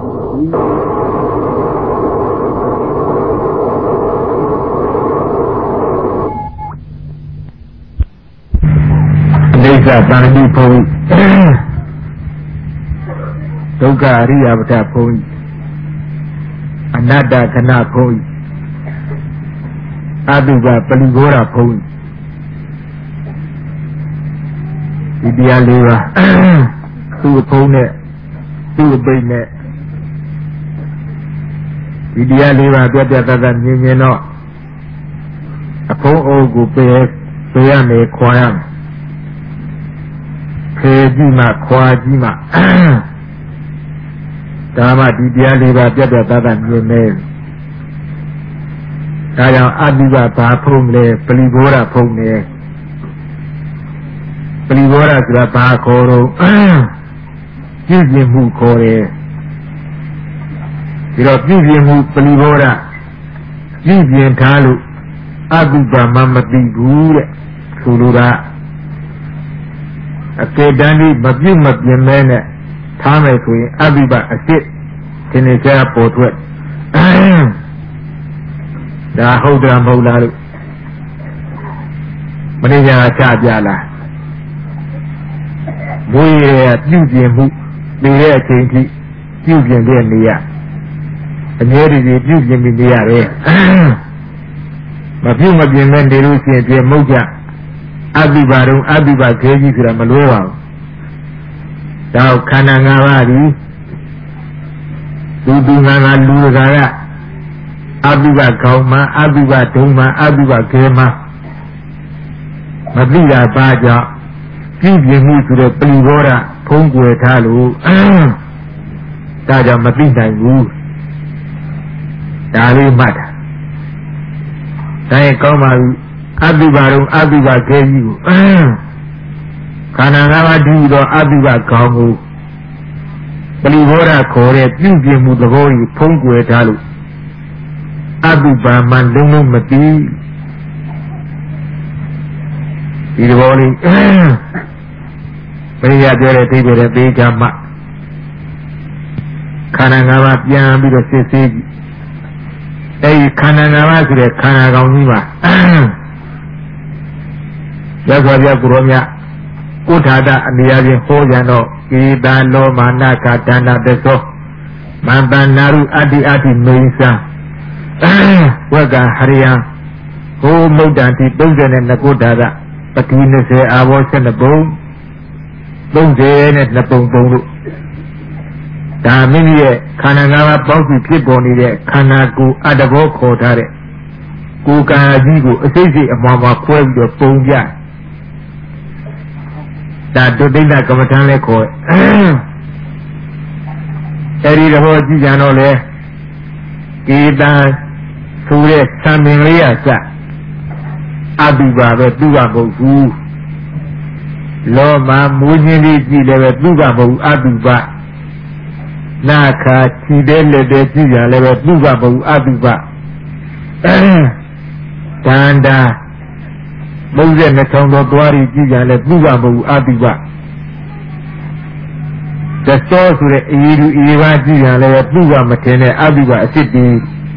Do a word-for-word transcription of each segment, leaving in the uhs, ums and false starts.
ပါဠိဘုံဒုက္ခအရိယပဒဘုံအနတ္တခဏဘုံအတုပပရိဘောဓဘုံဒီတရားလေးပါသူ့ဘုံနဲ့သူ့အပိတ်နဲ့ဒီတရားလေးပါပြတ်ပြတ်သားသားမြင်မြင်တော့အဖုံးအုပ်ကိုပေးပေးရမယ်ခွာရမယ်ခေကြည့်မှခွာကြည့်မှဒါမှဒီတရားလေးပါပြတ်ပြတ်သားသားမြင်မယ်ဒါကြောင့်အတုပဘာဖုံးလဲပရိဘောဓဖုံးလဲပရိဘောဓဆိုတာဘာခေါ်တော့ကြည့်ပြမှုခေါ်တယ်ဒီတော့ကြည့်ပြမှုပရိဘောဓကြည့်ပြထားလို့အတုပမှမသိဘူးတဲ့ဆိုလိုတာအကေတန်းဒီမပြုတ်မပြင်းမဲနဲ့ထားမယ်ဆိုရင်အတုပအစ်စ်သင်္ချာပေါ်ထွက်ဒါဟုတ်တယ်မဟုတ်လားလို့မနေ့ကချပြလားဘိုးရည်ပြုတ်ပြင်းမှုနေတဲ့အချိန်ထိပြုတ်ပြင်းတဲ့နေရအမြဲတည်းပြုတ်ပြင်းပြီးနေရတယ်မပြုတ်မပြင်းမဲနေလို့ရှိရင်ပြင်းမုတ်ကြအတုပါတော့အတုပါခဲကြီးဆိုတာမလွဲပါဘူးဒါခန္ဓာ၅ပါးဒီသူသူငါငါလူတကာကအတုပကောင်းမှအတုပဒုံမှအတုပခဲမှမသိတာပါကြောင့်ကြည့်ပြမှုဆိုတဲ့ပရိဘောဓဖုံးကွယ်ထားလို့ဒါကြောင့်မသိနိုင်ဘူးဒါလေးမှတ်တာဒါရင်ကောင်းပါပြီအတုပတော့အတုပခဲကြီးကိုခန္ဓာ၅ပါးတည်တော့အတုပကောင်းကိုပရိဘောဓခေါ်တဲ့ပြုပြမှုသဘောကြီးဖုံးကွယ်ထားလို့အတုပမှလုံးလုံးမသိဒီသဘောလေးဘယ်ရပြောတဲ့သိပဲတဲ့သေးချာမှခန္ဓာ၅ပါးပြန်ပြီးတော့စစ်ဆေးကြည့်အဲဒီခန္ဓာ၅ပါးဆိုတဲ့ခန္ဓာကောင်ကြီးမှာရသော်ပြကိုရောမြကုထာတအနေအချင်းဟောကြတော့ဧတံလောမာနကတန္တတသောမန္တနာရုအတ္တိအတ္တိမိစ္ဆာဝက္ကဟရိယဟိုမုဒ္ဒံတိသုံးဆယ်နဲ့နှစ်ကုထာတပတိ၂၀အာဘော၁၂ပုံသုံးဆယ်နဲ့နှစ်ပုံပုံလို့ဒါမိမိရဲ့ခန္ဓာ၅ပါးပေါင်းစုဖြစ်ပေါ်နေတဲ့ခန္ဓာကိုယ်အတ္တဘောခေါ်ထားတဲ့ကိုယ်ကာယကြီးကိုအစိတ်စိတ်အမွားမွားခွဲပြီးတော့ပုံပြဒါဒုတိယကမ္မထံလဲခေါ်အဲဒီတော့ကြည့်ကြတော့လေကေတံဆိုတဲ့သံပင်လေးရစအတုပါပဲသူကမဟုတ်ဘူးလောမမူးခြင်းလေးကြည့်လည်းပဲသူကမဟုတ်အတုပါနာခာခြိတဲ့လက်တဲ့ကြည့်ကြလည်းပဲသူကမဟုတ်အတုပါတန္တာမုန်းတဲ့နှချောင်းတော်သွားပြီးကြည့်ကြလဲသူကမဟုတ်အတုပတသောဆိုတဲ့အရေးလူအေးပါကြည့်ကြလဲသူကမထင်တဲ့အတုပအစ်စ်တီ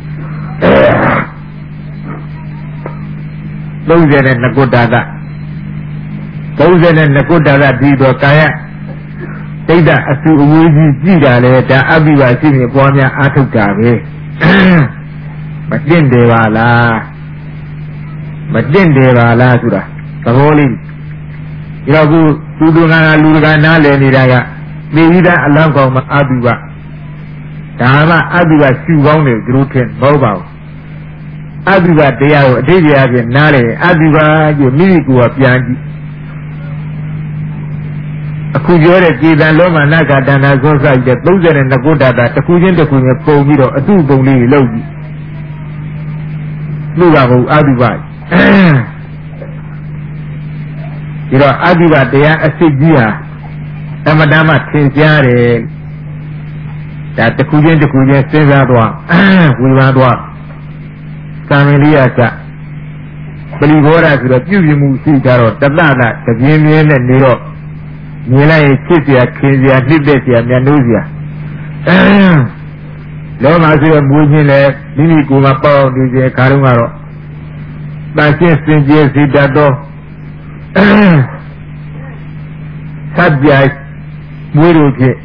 သုံးဆယ်နဲ့နှစ်ကုဋ္ဌာကသုံးဆယ်နဲ့နှစ်ကုဋ္ဌာကဒီတော့ကာယဒိဋ္ဌအစုအဝေးကြီးကြည့်တာလဲဒါအတုပရှိနေပွားများအားထုတ်တာပဲမတင့်တယ်ပါလားမတင့်တယ်ပါလားဆိုတာသဘောလေးဒီတော့ခုသူသူကလူကနားလည်နေတာကနေဝိဒအလောင်းကောင်မှာအတုပဒါမှအတုပရှုကောင်းတယ်သူတို့ထင်မဟုတ်ပါဘူးအတုပတရားကိုအတိတ်တရားဖြင့်နားလည်အတုပကိုမိမိကိုယ်ကပြန်ကြည့်အခုပြောတဲ့ကေတံလောမနာကတဏ္ဍာသောဆိုင်တဲ့သုံးဆယ်နဲ့နှစ်ကုဋ္ဌာတာတစ်ခုချင်းတစ်ခုချင်းပုံပြီးတော့အတုပုံလေးကိုလုပ်ကြည့်လူကဘုအတုပဒီတော့အတုပတရားအစစ်ကြီးဟာတမတမသင်ကြားတယ်ဒါတစ်ခုချင်းတစ်ခုချင်းစဉ်းစားသွားဝေဖန်သွားသံဃာစပရိဘောဓဆိုတော့ပြုပြမှုရှိကြတော့တတနာတပြင်းပြင်းနဲ့နေတော့မြင်လိုက်ရင်ချစ်စရာခင်စရာနှိမ့်သက်စရာမျက်နှာစရာလောမှာဆိုရမွေးခြင်းလည်းမိမိကိုယ်မှာပေါ့နေခြင်းခါတော့ကတော့တန်ရှင်းစင်ကြယ်စေတတ်သောသတ်ပြိုင်မွေးတို့ဖြင့်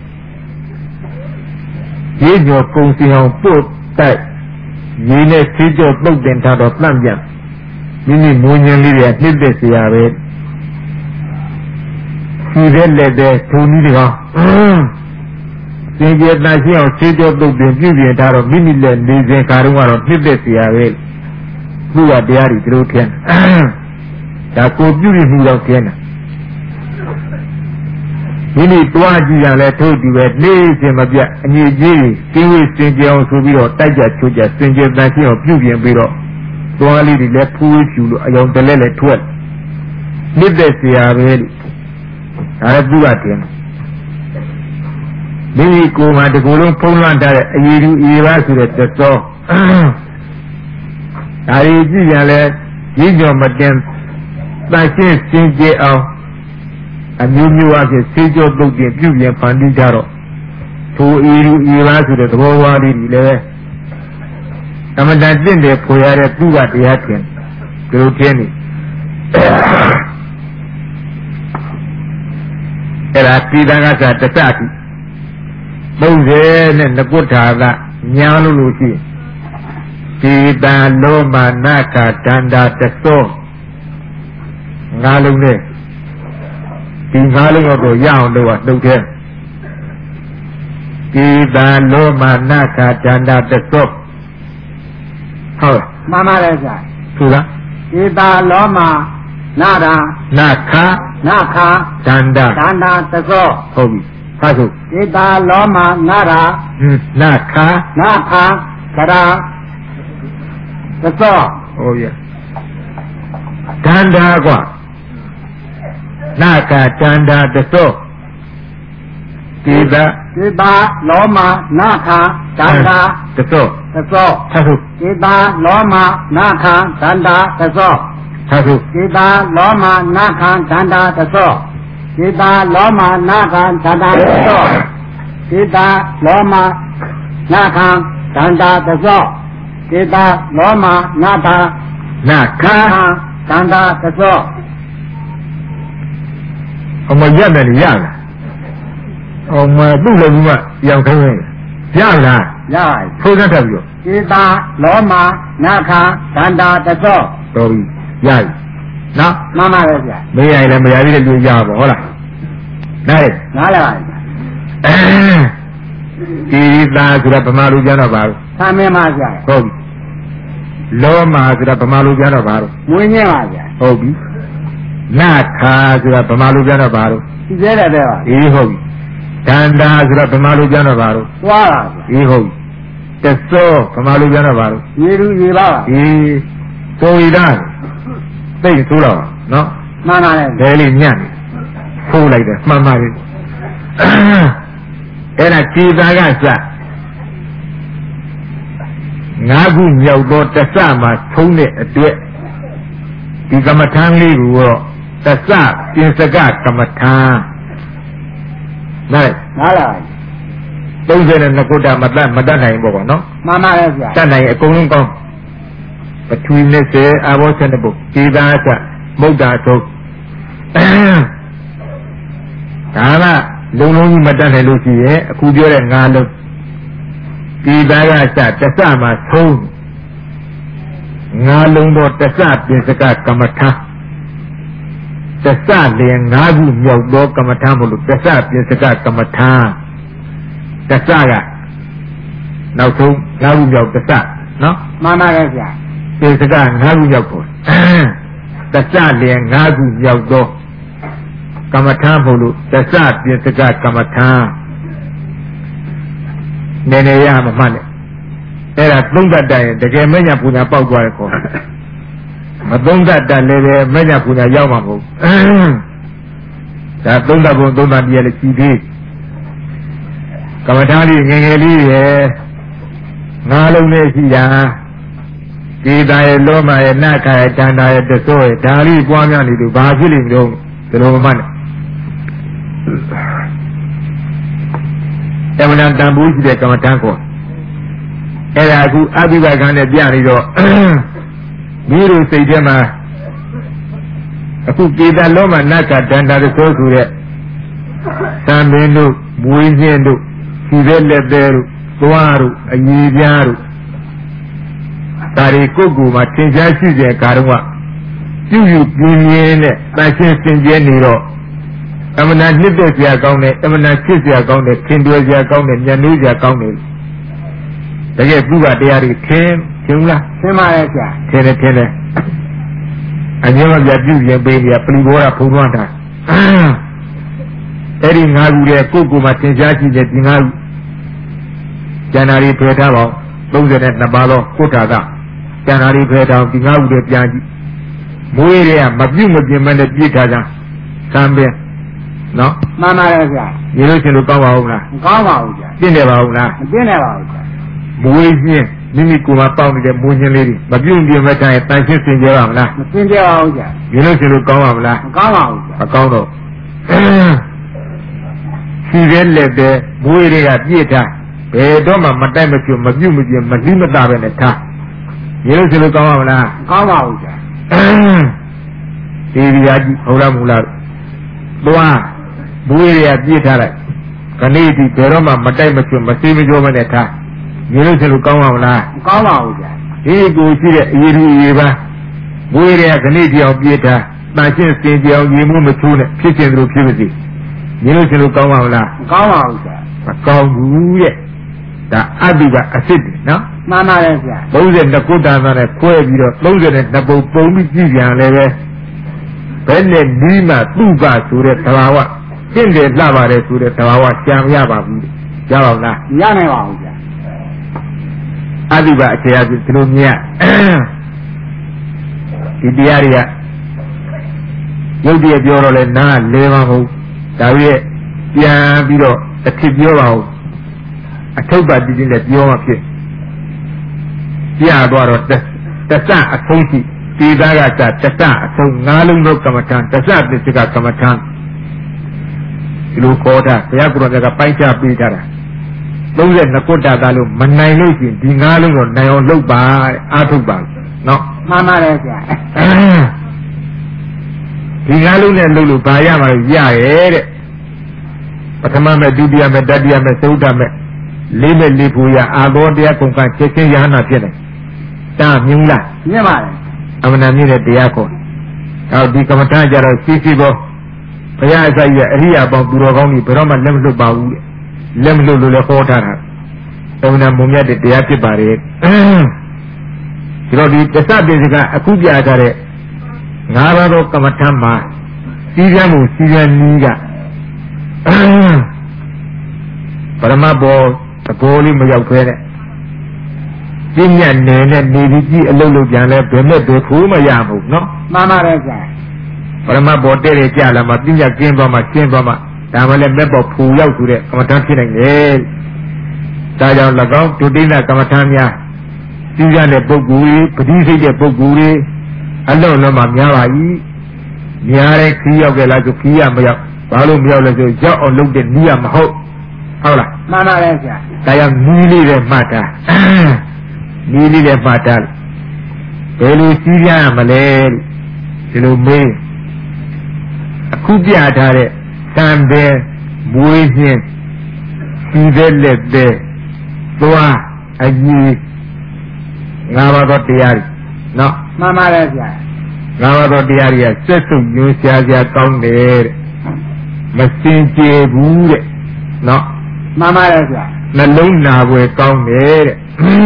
ရေညောကုံစီအောင်ပို့တိုက်ရေနဲ့ဆေးကြောပုတ်တင်ထားတော့တန့်ပြန်မိမိမွေးခြင်းလေးတွေနှိမ့်သက်เสียရပဲဒီတဲ့လက်တဲ့ထုံကြီးတွေကစင်ကြယ်တန်ရှင်းအောင်ဆေးကြောပုတ်တင်ပြုပြင်ထားတော့မိမိလက်နေစဉ်ခါတော့ကတော့နှိမ့်သက်เสียရပဲသူ့ကတရားတွေသူတို့ထင်ဒါကိုပြုပြီးမှုတော့ထင်တယ်မိမိတွားကြည့်ရလဲထို့တူပဲနေခြင်းမပြတ်အငြိကြီးကျင်းဝေးစင်ကြအောင်ဆိုပြီးတော့တိုက်ကြချိုးကြစင်ကြယ်တန်ရှင်းအောင်ပြုပြင်ပြီးတော့တွားလေးတွေလည်းဖူးဖြူလို့အယောင်တလဲလဲထွက်မြစ်သက်เสียပဲလို့ဒါလည်းသူကတင်မိမိကိုယ်မှာတကူလုံးဖုံးလွှမ်းထားတဲ့အည်သူအည်ပါဆိုတဲ့သစ္စာဒါရီကြည့်ရလဲရင်းကြော်မတင်တန်ရှင်းစင်ကြယ်အောင်အမျိုးမျိုးအဖြစ်စေကြောတုတ်တင်ပြုပြင်ဖန်တီးကြတော့ထိုအီလူအီလားဆိုတဲ့သဘောဝါးလေးတွေလည်းကမ္မတန်တင့်တယ်ဖွေရတဲ့သူ့ကတရားထင်ဒီလိုထင်နေအဲ့ဒါပြည်သားကစားတစတိသုံးဆယ်နဲ့နကုဋ္ဌာကညာလို့လို့ရှိဒီတန်လောမနာခဒန္တာတသောငါလုံးနဲ့ဒီငါးလုံးတော့ရအောင်လို့ကတုတ်တယ်ဒီတန်လောမနာခဒန္တာတသောဟုတ်မှန်ပါတယ်ဆရာသူလားဒီတန်လောမနာတာနာခနာခဒန္တာဒန္တာတသောဟုတ်ပြီဖတ်စို့ဒီတန်လောမနာတာဟင်းနာခနာခကရာတသောဟုတ်ရဲ့ဒန္တာကွာနာကတန္တာတသောဒီသာဒီသာလောမနာခတန္တာတသောတသောသဟုဒီသာလောမနာခတန္တာတသောသဟုဒီသာလောမနာခတန္တာတသောဒီသာလောမနာခတန္တာတသောဒီသာလောမနာခတန္တာတသောဒီသာလောမနာခနာခတန္တာတသောအမရက်တယ်ရလားအမသူ့လည်းဘူးမရောက်ခိုင်းတယ်ရလားရထိုးတတ်တယ်ပြောဒီသာလောမနာခဒန္တာတသောတော်ပြီရပြီနော်မှန်ပါရဲ့ဗျာမရရင်လည်းမရသေးတဲ့လူရပါဟုတ်လားနိုင်နားလည်ပါပြီဒီသာဆိုတာဗမာလူကျမ်းတော့ပါဘူးသာမင်းပါဗျာဟုတ်ပြီလောမဆိုတာဗမာလူကျမ်းတော့ပါဘူးမွေးညင်းပါဗျာဟုတ်ပြီနာခာဆိုတာဗမာလူကျမ်းတော့ပါတော့ဒီကျဲတယ်တဲ့ပါအေးဟုတ်ပြီဒန္တာဆိုတာဗမာလူကျမ်းတော့ပါတော့သွားတာအေးဟုတ်ပြီတသောဗမာလူကျမ်းတော့ပါတော့ရေလူရေပါအေးဆိုရတာသိဆိုးတော့နော်မှန်ပါလေဒဲလေးညံ့နေဖိုးလိုက်တယ်မှန်ပါလေအဲ့ဒါခြေသားကစငါးခုမြောက်တော့တစမှာထုံးတဲ့အတွက်ဒီကမ္မထမ်းလေးကိုတော့တစပြင်စကကမ္မထမ်းနိုင်နားလားသုံးဆယ်နဲ့နှစ်ခုတမတတ်မတတ်နိုင်ဘောပေါ့နော်မှန်ပါရဲ့ဗျာတတ်နိုင်အကုန်လုံးကောင်းပထဝီနဲ့ဆယ်အာဘောဆယ်နှစ်ပုဒီသားကမုဒ္ဒါသုတ်ဒါကလုံးလုံးကြီးမတတ်နိုင်လို့ရှိရဲ့အခုပြောတဲ့ငါလုံးဒီသားကစတစမှာသုံးငါလုံးတော့တစပြင်စကကမ္မထတစလင်ငါးခုမြောက်သောကမ္မထမလို့တစပြင်စကကမ္မထတစကနောက်ဆုံးငါးခုမြောက်တစနော်မှန်ပါရဲ့ဗျာပြင်စကငါးခုမြောက်ကိုတစလင်ငါးခုမြောက်သောကမ္မထမလို့တစပြင်စကကမ္မထနည်းနည်းရမှာမှတ်တယ်အဲ့ဒါသုံးတတ်တယ်တကယ်မညာပူညာပေါက်သွားတယ်ခေါ်မသုံးတတ်တယ်လည်းပဲမညာပူညာရောက်မှာမဟုတ်ဒါသုံးတတ်ဖို့သုံးတတ်ပြည့်လေကြည့်သေးကမ္မထာလေးငယ်ငယ်လေးရယ်ငါးလုံးနဲ့ရှိတာဒီတာရဲ့လောမရဲ့နတ်ခါရဲ့တန်တာရဲ့တဆိုးရဲ့ဒါလေးပွားများနေလို့ဘာဖြစ်လိမ့်မလို့ဒီလိုမှတ်တယ်အမှန်တန်ဘူးရှိတဲ့ကမ္မထာကိုအဲ့ဒါအခုအဘိဓကံနဲ့ပြနေတော့မိတို့စိတ်ထဲမှာအခုကေတလောမနကဒန္တာသောဆိုတဲ့သံပင်တို့မွေးခြင်းတို့ခြေသက်လက်သေးတို့သွားတို့အညီပြားတို့ဒါတွေကိုယ်ကိုယ်မှာသင်ကြားရှိတဲ့ကာရုံကပြုယူပြင်းပြင်းနဲ့တန်ရှင်းစင်ကြဲနေတော့အမှန်တရားနှစ်သက်စရာကောင်းတယ်အမှန်တရားချစ်စရာကောင်းတယ်ခင်တွယ်စရာကောင်းတယ်ညှဉ်းနှိုးစရာကောင်းတယ်တကယ်ပြုကတရားတွေထင်ထင်လားထင်ပါရဲ့ဆရာထင်တယ်ထင်တယ်အငြင်းမပြပြုရင်ပေးရပလီဘောရဖုံးထွန်းတာအဲ့ဒီငါးခုရဲ့ကိုယ့်ကိုယ်မှာသင်ကြားရှိတဲ့ဒီငါးခုကျန်တာတွေဖယ်ထားပါသုံးဆယ်နဲ့နှစ်ပါးသောကုဋ္ဌာကကျန်တာတွေဖယ်ထားဒီငါးခုတွေပြန်ကြည့်မွေးတွေကမပြုတ်မပြင်းမနဲ့ပြည့်ထားကြသံပင်နော်မှန်ပါရဲ့ဆရာညီလို့ရှင်လို့ကောင်းပါဦးလားမကောင်းပါဘူးဆရာပြင်းတယ်ပါဦးလားမပြင်းတယ်ပါဘူးဆရာမွေးခြင်းမိမိကိုယ်မှာပေါက်နေတဲ့မွေးခြင်းလေးတွေမပြုတ်ပြင်းမတိုင်းတန်ရှင်းစင်ကြပါမလားမစင်ကြပါဘူးဆရာညီလို့ရှင်လို့ကောင်းပါမလားမကောင်းပါဘူးဆရာမကောင်းတော့ခြေရဲလက်တဲ့မွေးတွေကပြည့်ထားဘယ်တော့မှမတိုက်မကျွမပြုတ်မပြင်းမလိမတာပဲနဲ့ထားညီလို့ရှင်လို့ကောင်းပါမလားမကောင်းပါဘူးဆရာဒီရီယာကြီးဟုတ်လားမဟုတ်လားသွားမွေးတွေကပြည့်ထားလိုက်ခဏဒီဘယ်တော့မှမတိုက်မကျွမစေးမကြောမနဲ့ထားညီလို့ရှင်လို့ကောင်းပါမလားမကောင်းပါဘူးဆရာဒီကိုရှိတဲ့အရေးကြီးရေးပါမွေးတွေကခဏဒီအောင်ပြည့်ထားတန်ရှင်းစင်ကြအောင်ရေမှုမချိုးနဲ့ဖြစ်ခြင်းတို့ဖြစ်ပါစေညီလို့ရှင်လို့ကောင်းပါမလားမကောင်းပါဘူးဆရာမကောင်းဘူးတဲ့ဒါအတ္တိကအစ်စ်တယ်နော်မှန်ပါတယ်ဆရာသုံးဆယ်နှစ်ကုဋ္ဌာနဲ့ခွဲပြီးတော့သုံးဆယ်နှစ်ပုံပုံပြီးကြည့်ပြန်လည်းပဲဘယ်နဲ့ဒီမှာသူ့ကဆိုတဲ့သဘာဝတင့်တယ်လှပါတယ်ဆိုတဲ့သဘာဝကြံရပါဘူးရပါ့မလားရနိုင်ပါဘူးဆရာအတ္တိကအခြေအဖြစ်ဒီလိုမြတ်ဒီတရားတွေကရုပ်တည်းပြောတော့လဲနားလဲပါဘူးဒါရဲ့ပြန်ပြီးတော့အဖြစ်ပြောပါဦးအထုပ်ပါတည်တည်နဲ့ပြောမှဖြစ်ပြသွားတော့တသအဆုံးရှိဒီသားကတသအဆုံးငါးလုံးသောကမ္မထံတသပစ္စကကမ္မထံဒီလိုခေါ်တာဘုရားကိုယ်တော်ကပိုက်ချပေးထားတာသုံးဆယ်နှစ်ကုဋ္ဌာကလို့မနိုင်လို့ရှိရင်ဒီငါးလုံးတော့နိုင်အောင်လုပ်ပါအားထုတ်ပါနော်မှန်ပါတယ်ဆရာဒီငါးလုံးနဲ့လုပ်လို့ဘာရမှာရရဲ့တဲ့ပထမမဲ့ဒုတိယမဲ့တတိယမဲ့သုဒ္ဓမဲ့လေးမဲ့လေးဖို့ရအာဘောတရားကုန်ကချက်ချင်းရဟနာဖြစ်တယ်တာမြင်လားမြင်ပါတယ်အမှန်တမ်းမြင်တဲ့တရားကိုအော်ဒီကမ္မထာကြတော့စီစီဘောဘုရားအစကြီးအရိယာပေါင်းသူတော်ကောင်းကြီးဘယ်တော့မှလက်မလွတ်ပါဘူးတဲ့လက်မလွတ်လို့လည်းဟောထားတာအမှန်တမ်းမုံမြတ်တဲ့တရားဖြစ်ပါတယ်ဒီတော့ဒီတသပိစကအခုပြထားတဲ့ငါးပါးသောကမ္မထာမှာစီးပြန်မှုစီးပြန်နည်းကပရမဘောသဘောလေးမရောက်သေးတဲ့ပြည့်ညတ်နေနဲ့နေပြီးကြည့်အလုပ်လုပ်ပြန်လဲဘယ်နဲ့ဘယ်ဖိုးမရဘူးနော်မှန်ပါတယ်ဆရာပရမဘောတဲ့တဲ့ကြလာမှပြည့်ညတ်ကျင်းသွားမှကျင်းသွားမှဒါမှလည်းမဲ့ပေါ်ဖူရောက်ဆိုတဲ့ကမ္မထာဖြစ်နိုင်တယ်ဒါကြောင့်၎င်းဒုတိယကမ္မထာများစီးရတဲ့ပုဂ္ဂိုလ်ကြီးပဋိစိတ်တဲ့ပုဂ္ဂိုလ်ကြီးအလုံးလုံးမှများပါ၏များတဲ့ခီးရောက်ကြလားဆိုခီးရမရောက်ဘာလို့မရောက်လဲဆိုရောက်အောင်လုပ်တဲ့နည်းရမဟုတ်ဟုတ်လားမှန်ပါတယ်ဆရာဒါကြောင့်နီးလေးပဲမှတ်တာနီးလေးပဲမှတ်တာဘယ်လိုစီးရမလဲဒီလိုမေးအခုပြထားတဲ့တန်ပဲမွေးခြင်းစီးတဲ့လက်တဲ့သွားအကြီးငါးပါးသောတရားတွေနော်မှန်ပါတယ်ဆရာငါးပါးသောတရားတွေကစက်စုပ်ညွှန်းရှားရှားကောင်းတယ်တဲ့မစင်ကြယ်ဘူးတဲ့နော်မှန်ပါတယ်ဆရာနှလုံးနာွယ်ကောင်းတယ်တဲ့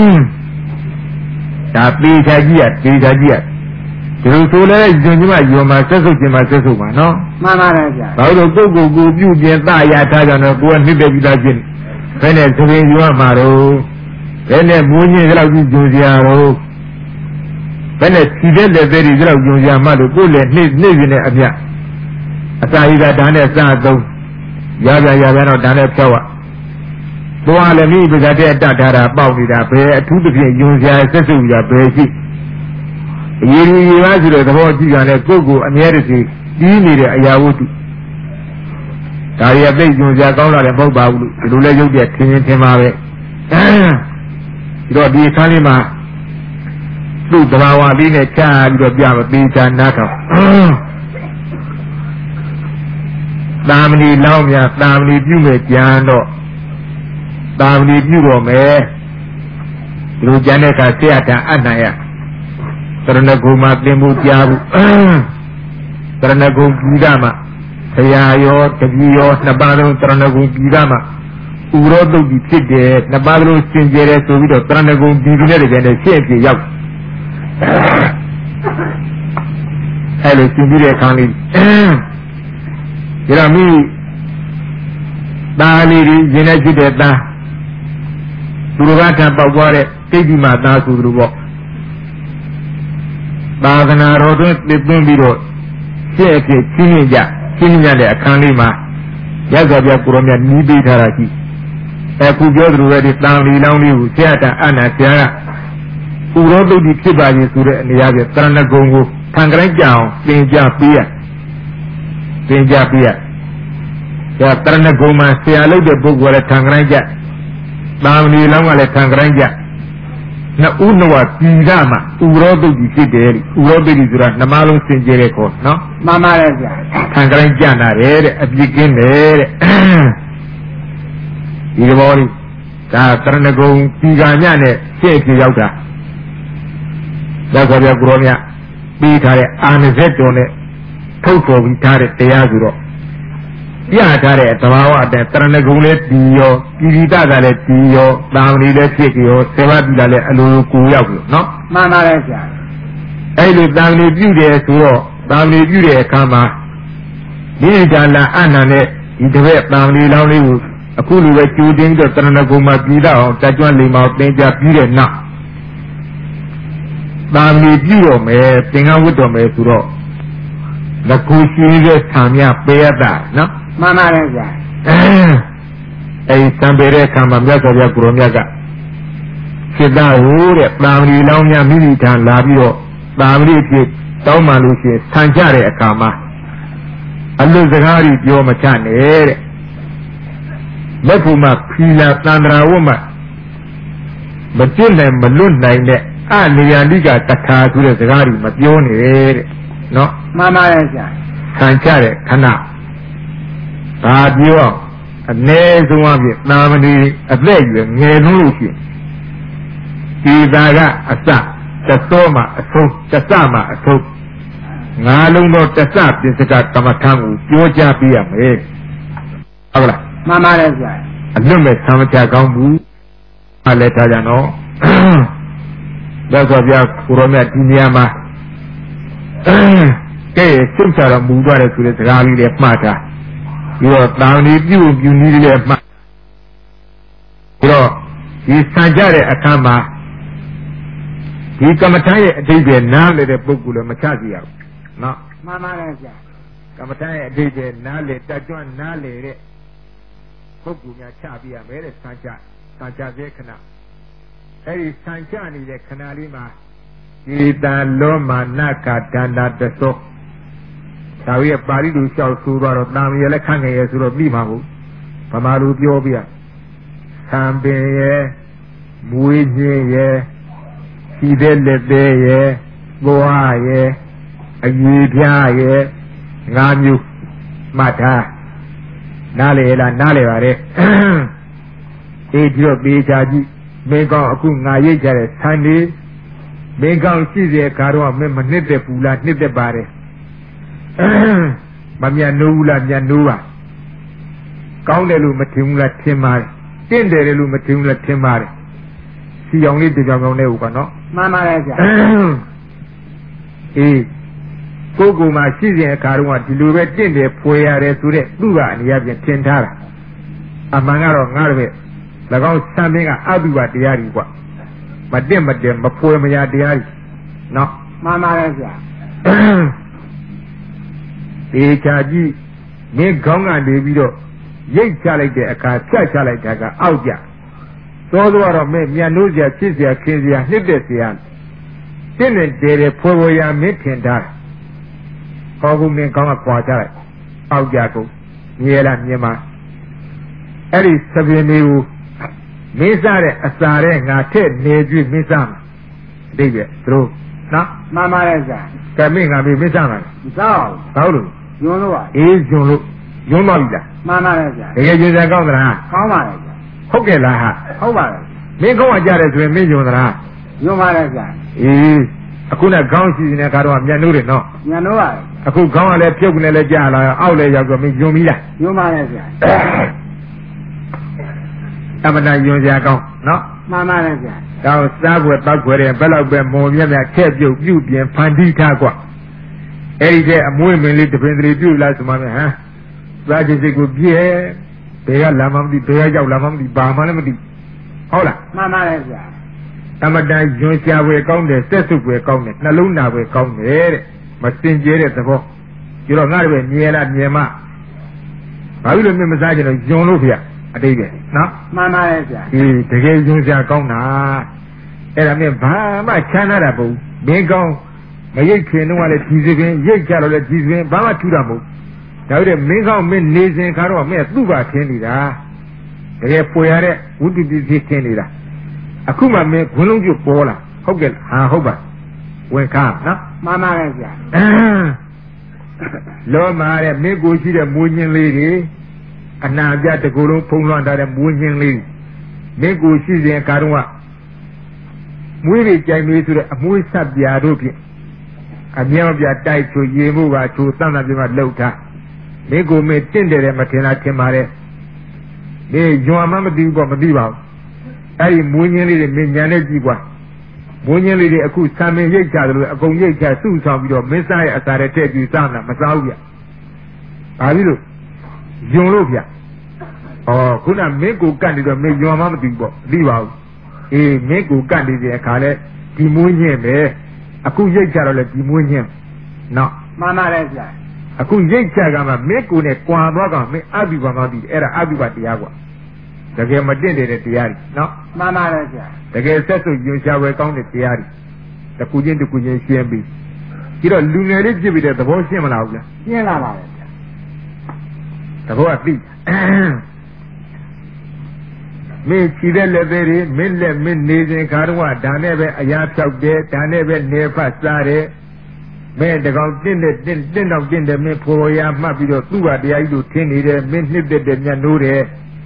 ဒါပေချာကြီးอ่ะပေချာကြီးอ่ะဒီလိုဆိုလဲဇင်ကြီးမယုံမှာဆက်ဆုပ်ခြင်းမှာဆက်ဆုပ်မှာနော်မှန်ပါတယ်ဆရာဘာလို့ကိုယ့်ကိုယ်ကိုပြုပြင်သရထားကြတော့ကိုယ်ကနှစ်သက်ပြီးသားချင်းဘယ်နဲ့သဘင်ယူရမှာတော့ဘယ်နဲ့မူးညင်းကြတော့ကြုံစရာတော့ဘယ်နဲ့ခြိတဲ့လက်သေးတွေကြတော့ကြုံစရာမှလို့ကိုယ်လည်းနှိမ့်နှိမ့်နေတဲ့အမြတ်အစာရီကဒါနဲ့စသုံးရပြရပြတော့ဒါနဲ့ဖြောက်ရသွားလည်းမိပကတဲ့တတ်ထားတာပေါက်နေတာဘယ်အထူးသဖြင့်ယုံစရာဆက်စုပ်ရဘယ်ရှိအရေးကြီးရဆိုတဲ့သဘောကြည့်ကြတယ်ကိုယ့်ကိုအမြဲတည်းကြီးနေတဲ့အရာဝတ္ထုဒါရီအသိယုံစရာကောင်းလာတယ်မဟုတ်ပါဘူးလို့ဒီလိုလဲရုပ်ပြထင်းထင်းထင်ပါပဲတော့ဒီခန်းလေးမှာသူ့တဘာဝလေးနဲ့ချာပြီးတော့ပြမသေးချာနားထောင်သာမဏေလောင်းမြသာမဏေပြုမဲ့ကြံတော့သာမဏေပြုတော့မယ်ဒီလိုကြံတဲ့အခါဆရာတန်အနိုင်ရတရဏဂုံမှာသင်ဖို့ကြားဘူးတရဏဂုံကြီးကမှဆရာရောတပည့်ရောနှစ်ပါးလုံးတရဏဂုံကြီးကမှဥရောတုတ်ကြီးဖြစ်တယ်နှစ်ပါးလုံးစင်ကြယ်တယ်ဆိုပြီးတော့တရဏဂုံကြီးကြီးနဲ့တကယ်နဲ့ရှေ့ပြေရောက်အဲလိုရှင်းပြတဲ့အခါလေးဒါမိသားလေးကြီးရင်နဲ့ဖြစ်တဲ့သားသူတို့ကထပ်ပေါက်သွားတဲ့တိတ်ဒီမှာသားဆိုသူတို့ပေါ့သာသနာတော်တွင်ပြသွင်းပြီးတော့ရှေ့အဖြစ်ချင်းချင်းကြချင်းချင်းကြတဲ့အခန်းလေးမှာရသော်ပြကိုရောမြတ်နီးပေးထားတာရှိအခုပြောသလိုပဲဒီတန်လီလောင်းလေးကိုဆရာတန်အနာဆရာကဥရောတုတ်ကြီးဖြစ်ပါရင်ဆိုတဲ့အနေအချင်းတရဏဂုံကိုခံကြိုက်ကြအောင်သင်ကြားပေးရသင်ကြားပေးရဒါတရဏဂုံမှာဆရာလုပ်တဲ့ပုဂ္ဂိုလ်လည်းခံကြိုက်ကြတာမဏေလောင်းကလည်းခံကြိုက်ကြနှစ်ဦးနှစ်ဝပြည်ကမှဥရောတုတ်ကြီးဖြစ်တယ်ဥရောတုတ်ကြီးဆိုတာနှမလုံးစင်ကြယ်တဲ့ခေါ်နော်မှန်ပါတယ်ဗျာခံကြိုက်ကြနာတယ်တဲ့အပြစ်ကင်းတယ်တဲ့ဒီဘောလေးဒါတရဏဂုံပြည်ကညနဲ့ရှေ့ပြေရောက်တာဒါဆိုပြကိုရောမြပြီးထားတဲ့အာနဇက်တော်နဲ့ထုတ်တော်ပြီးထားတဲ့တရားဆိုတော့ပြထားတဲ့သဘာဝအတိုင်းတရဏဂုံလည်းဒီရောပြည်ပိတကလည်းဒီရောတာမဏေလည်းဖြစ်ရောဆေဝတိလည်းအလိုလိုကိုရောက်ပြီနော်မှန်ပါတယ်ဆရာအဲ့လိုတာမဏေပြုတယ်ဆိုတော့တာမဏေပြုတဲ့အခါမှာဒီဒါလာအနန္တနဲ့ဒီတပည့်တာမဏေလောင်းလေးကိုအခုလိုပဲကြိုတင်ပြီးတော့တရဏဂုံမှာပြည်တော့အောင်တကြွလိမ္မာသင်ကြားပြီးတဲ့နောက်တာမဏေပြုတော့မယ်သင်္ကန်းဝတ်တော်မယ်ဆိုတော့လကူရှိတဲ့ဆံမြပေးရတာနော်မှန်ပါတယ်ဗျာအဲဒီသံပေတဲ့ခံမှာမြတ်စွာဘုရားကိုရောမြတ်ကစိတ္တဟိုတဲ့တာမဏေလောင်းများမိမိထံလာပြီးတော့တာမဏေဖြစ်တောင်းမှလို့ရှိရင်ဆံကြတဲ့အခါမှာအလွတ်စကားကြီးပြောမချနဲ့တဲ့လက်ဖို့မှာဖီလာသန္တရာဝတ်မှာမပြည့်နိုင်မလွတ်နိုင်တဲ့အနိယလိကတထာဆိုတဲ့စကားကြီးမပြောနဲ့တဲ့နော်မှန်ပါရဲ့ဆရာဆံကြတဲ့ခဏဒါပြောအနည်းဆုံးအဖြစ်သာမဏေအသက်အရွယ်ငယ်လုံးလို့ရှိရင်ဒီသာကအစတသောမှာအဆုံးတစမှာအဆုံးငါလုံးတော့တစပစ္စကကမ္မထံကိုပြောကြပြရမယ်ဟုတ်လားမှန်ပါတယ်ဆရာအလွတ်မဲ့သံချကောင်းဘူးအလဲထားကြနော်ဒါဆိုပြကိုရောမြတ်ဒီနေရာမှာကဲစွန့်ချတော်မူသွားတယ်ဆိုတဲ့စကားလေးတွေမှားတာပြီးတော့တာမဏေပြုပြုနည်းလေးတွေမှားပြီးတော့ဒီဆံကြတဲ့အခါမှာဒီကမ္မထရဲ့အဓိပ္ပာယ်နားလေတဲ့ပုဂ္ဂိုလ်လည်းမချစီရဘူးနော်မှန်ပါတယ်ဆရာကမ္မထရဲ့အဓိပ္ပာယ်နားလေတကြွနားလေတဲ့ပုဂ္ဂိုလ်များချပြရမယ်တဲ့ဆံကြဆံကြတဲ့ခဏအဲဒီဆံကြနေတဲ့ခဏလေးမှာဒီတန်လောမနာကဒန္တာတသောဒါဝိယပါဠိလိုလျှောက်ဆိုတော့တာမရလည်းခန့်ငယ်ရဲဆိုတော့ပြီးမှာဘူးဗမာလိုပြောပြသံပင်ရဲ့မွေးခြင်းရဲ့ရှိတဲ့လက်သေးရဲ့သွားရဲ့အကြီးပြားရဲ့ငါးမျိုးမှတ်ထားနားလေလားနားလေပါလေအေးဒီတော့ပေးချာကြည့်မင်းကောင်းအခုငါရိတ်ကြတဲ့ဆန်ဒီမင်းကောင်းရှိစေခါတော့မင်းမနှစ်သက်ဘူးလားနှစ်သက်ပါတယ်မမြတ်နိုးဘူးလားမြတ်နိုးပါကောင်းတယ်လို့မထင်ဘူးလားထင်ပါတယ်တင့်တယ်လို့မထင်ဘူးလားထင်ပါတယ်စီအောင်လေးတကြောင်ကြောင်နဲ့ဟုတ်ကနော်မှန်ပါတယ်ဗျာအေးကိုယ်ကမှရှိစဉ်အခါတော့ဒီလိုပဲတင့်တယ်ဖွယ်ရတယ်ဆိုတဲ့သူ့ကအနေအချင်းထင်ထားတာအမှန်ကတော့ငါတို့ပဲ၎င်းဆံမင်းကအတုပတရားကြီးกว่าမတက်မတက်မဖွယ်မရတရားကြီးနော်မှန်ပါတယ်ဗျာဒီချာကြီးမင်းခေါင်းကနေပြီးတော့ရိတ်ချလိုက်တဲ့အခါဖြတ်ချလိုက်တာကအောက်ကြသောသောတော့မင်းမြတ်နိုးစရာချစ်စရာခင်စရာနှစ်သက်စရာတင့်နဲ့တဲတဲ့ဖွယ်ဖွယ်ရမင်းထင်ထားဟောကုမင်းခေါင်းကခွာချလိုက်အောက်ကြကုန်မြဲလားမြင်ပါအဲ့ဒီသပင်လေးကိုမေးစားတဲ့အစာတဲ့ငါထက်နေကြည့်မေးစားမှာအတိတ်ပဲသူတို့နော်မှန်ပါတယ်ဗျာကဲမင်းငါမေးမေးစားမှာမစားဘာလို့ယွန်းလို့ပါအေးယွန်းလို့ယွန်းတော့ပြီလားမှန်ပါတယ်ဗျာတကယ်ကျင်စရာကောင်းသလားကောင်းပါတယ်ဗျာဟုတ်ကဲ့လားဟာဟုတ်ပါတယ်မင်းကောင်းကြတယ်ဆိုရင်မင်းယွန်းသလားယွန်းပါတယ်ဗျာအေးအခုနဲ့ခေါင်းစီနေတဲ့ခါတော့မြန်နိုးတယ်နော်မြန်နိုးပါအခုခေါင်းကလည်းပြုတ်နေလဲကြာလာအောက်လည်းရောက်တော့မင်းယွန်းပြီလားယွန်းပါတယ်ဗျာအမနာယွန်းစရာကောင်းနော်မှန်ပါတယ်ဗျာကောင်းစားွယ်တောက်ွယ်တယ်ဘယ်တော့ပဲမုံမြက်မြက်ခက်ပြုတ်ပြုတ်ပြင်ဖန်တီးထားกว่าအဲ့ဒီတဲ့အမွေးမင်းလေးတပင်တရီပြုတ်လာစမှမဟမ်သွားချစ်စိတ်ကိုပြည့်ဘယ်ကလာမှမသိဘယ်ကရောက်လာမှမသိဘာမှလည်းမသိဟုတ်လားမှန်ပါတယ်ဗျာအမတန်ယွန်းရှားွယ်ကောင်းတယ်စက်စုပ်ွယ်ကောင်းတယ်နှလုံးနာွယ်ကောင်းတယ်တဲ့မစင်ကြဲတဲ့သဘောကျတော့ငါတို့ပဲမြဲလားမြဲမဘာလို့လဲမြင်မစားကြတော့ယွန်းလို့ဗျာအတိတ်ပဲနော်မှန်ပါတယ်ဗျာဒီတကယ်ယွန်းရှားကောင်းတာအဲ့ဒါမြင်ဘာမှချမ်းသာတာမဟုတ်မင်းကောင်းမရိတ်ခင်တော့လည်းဒီစပင်ရိတ်ကြတော့လည်းဒီစပင်ဘာမှထူတာမဟုတ်ဒါပေမဲ့မင်းကောင်းမင်းနေစဉ်ခါတော့မင်းသူ့ပါခင်းနေတာတကယ်ပွေရတဲ့ဝိတုတိဖြစ်ခင်းနေတာအခုမှမင်းခွန်းလုံးကျပေါ်လာဟုတ်ကဲ့ဟာဟုတ်ပါဝင်ကားနော်မှန်ပါတယ်ဗျာလောမာတဲ့မင်းကိုရှိတဲ့မွေးညင်းလေးတွေအနာပြတကူလုံးဖုံးလွှမ်းထားတဲ့မွေးညင်းလေးမင်းကိုရှိစဉ်ခါတော့မွေးတွေကြိုင်မေးဆိုတဲ့အမွေးဆက်ပြာတို့ဖြင့်အမြောက်ပြတိုက်ချူရေမှုပါချူသတ်သတ်ပြမလှုပ်ထားမင်းကိုမင်းတင့်တယ်မထင်လားထင်ပါတယ်မင်းယွမ်မှမသိဘူးပေါ့မသိပါဘူးအဲ့ဒီမွေးညင်းလေးတွေမင်းညာနဲ့ကြည့်ကွာမွေးညင်းလေးတွေအခုဆံမင်းရိတ်ချတယ်လို့အကုန်ရိတ်ချစုဆောင်ပြီးတော့မင်းစားရဲ့အစာတွေထည့်ပြီးစားတာမစားဘူးဗျဘာဖြစ်လို့ယွမ်လို့ဗျဩခုနမင်းကိုကတ်နေတော့မင်းယွမ်မှမသိဘူးပေါ့မသိပါဘူးအေးမင်းကိုကတ်နေတဲ့အခါလဲဒီမွေးညင်းပဲအခုရိတ်ချတော့လေဒီမွေးညင်းနော်မှန်ပါတယ်ဗျာအခုရိတ်ချကမှမင်းကိုနဲ့ကွာသွားကမင်းအဘိဘာမသိအဲ့ဒါအဘိဘာတရားကွာတကယ်မတင့်တဲ့တရားကြီးနော်မှန်ပါတယ်ဗျာတကယ်ဆက်စုပ်ညွှန်ရှားဝဲကောင်းတဲ့တရားကြီးတကူချင်းတကူချင်းရှင်းပြီးဒီတော့လူငယ်လေးဖြစ်ပြီးတဲ့သဘောရှင်းမလားဘူးလားရှင်းလာပါတယ်ဗျာသဘောကသိမင်းချီတဲ့လက်သေးတွေမင်းလက်မင်းနေစဉ်ခါတော့ဒါနဲ့ပဲအရာဖြောက်တယ်ဒါနဲ့ပဲနေဖတ်စားတယ်မင်းတကောင်တင့်တဲ့တင့်တင့်တော့တင့်တယ်မင်းဖော်ရမှတ်ပြီးတော့သူ့ဟာတရားကြီးတို့ထင်းနေတယ်မင်းနှစ်သက်တဲ့ညနိုးတယ်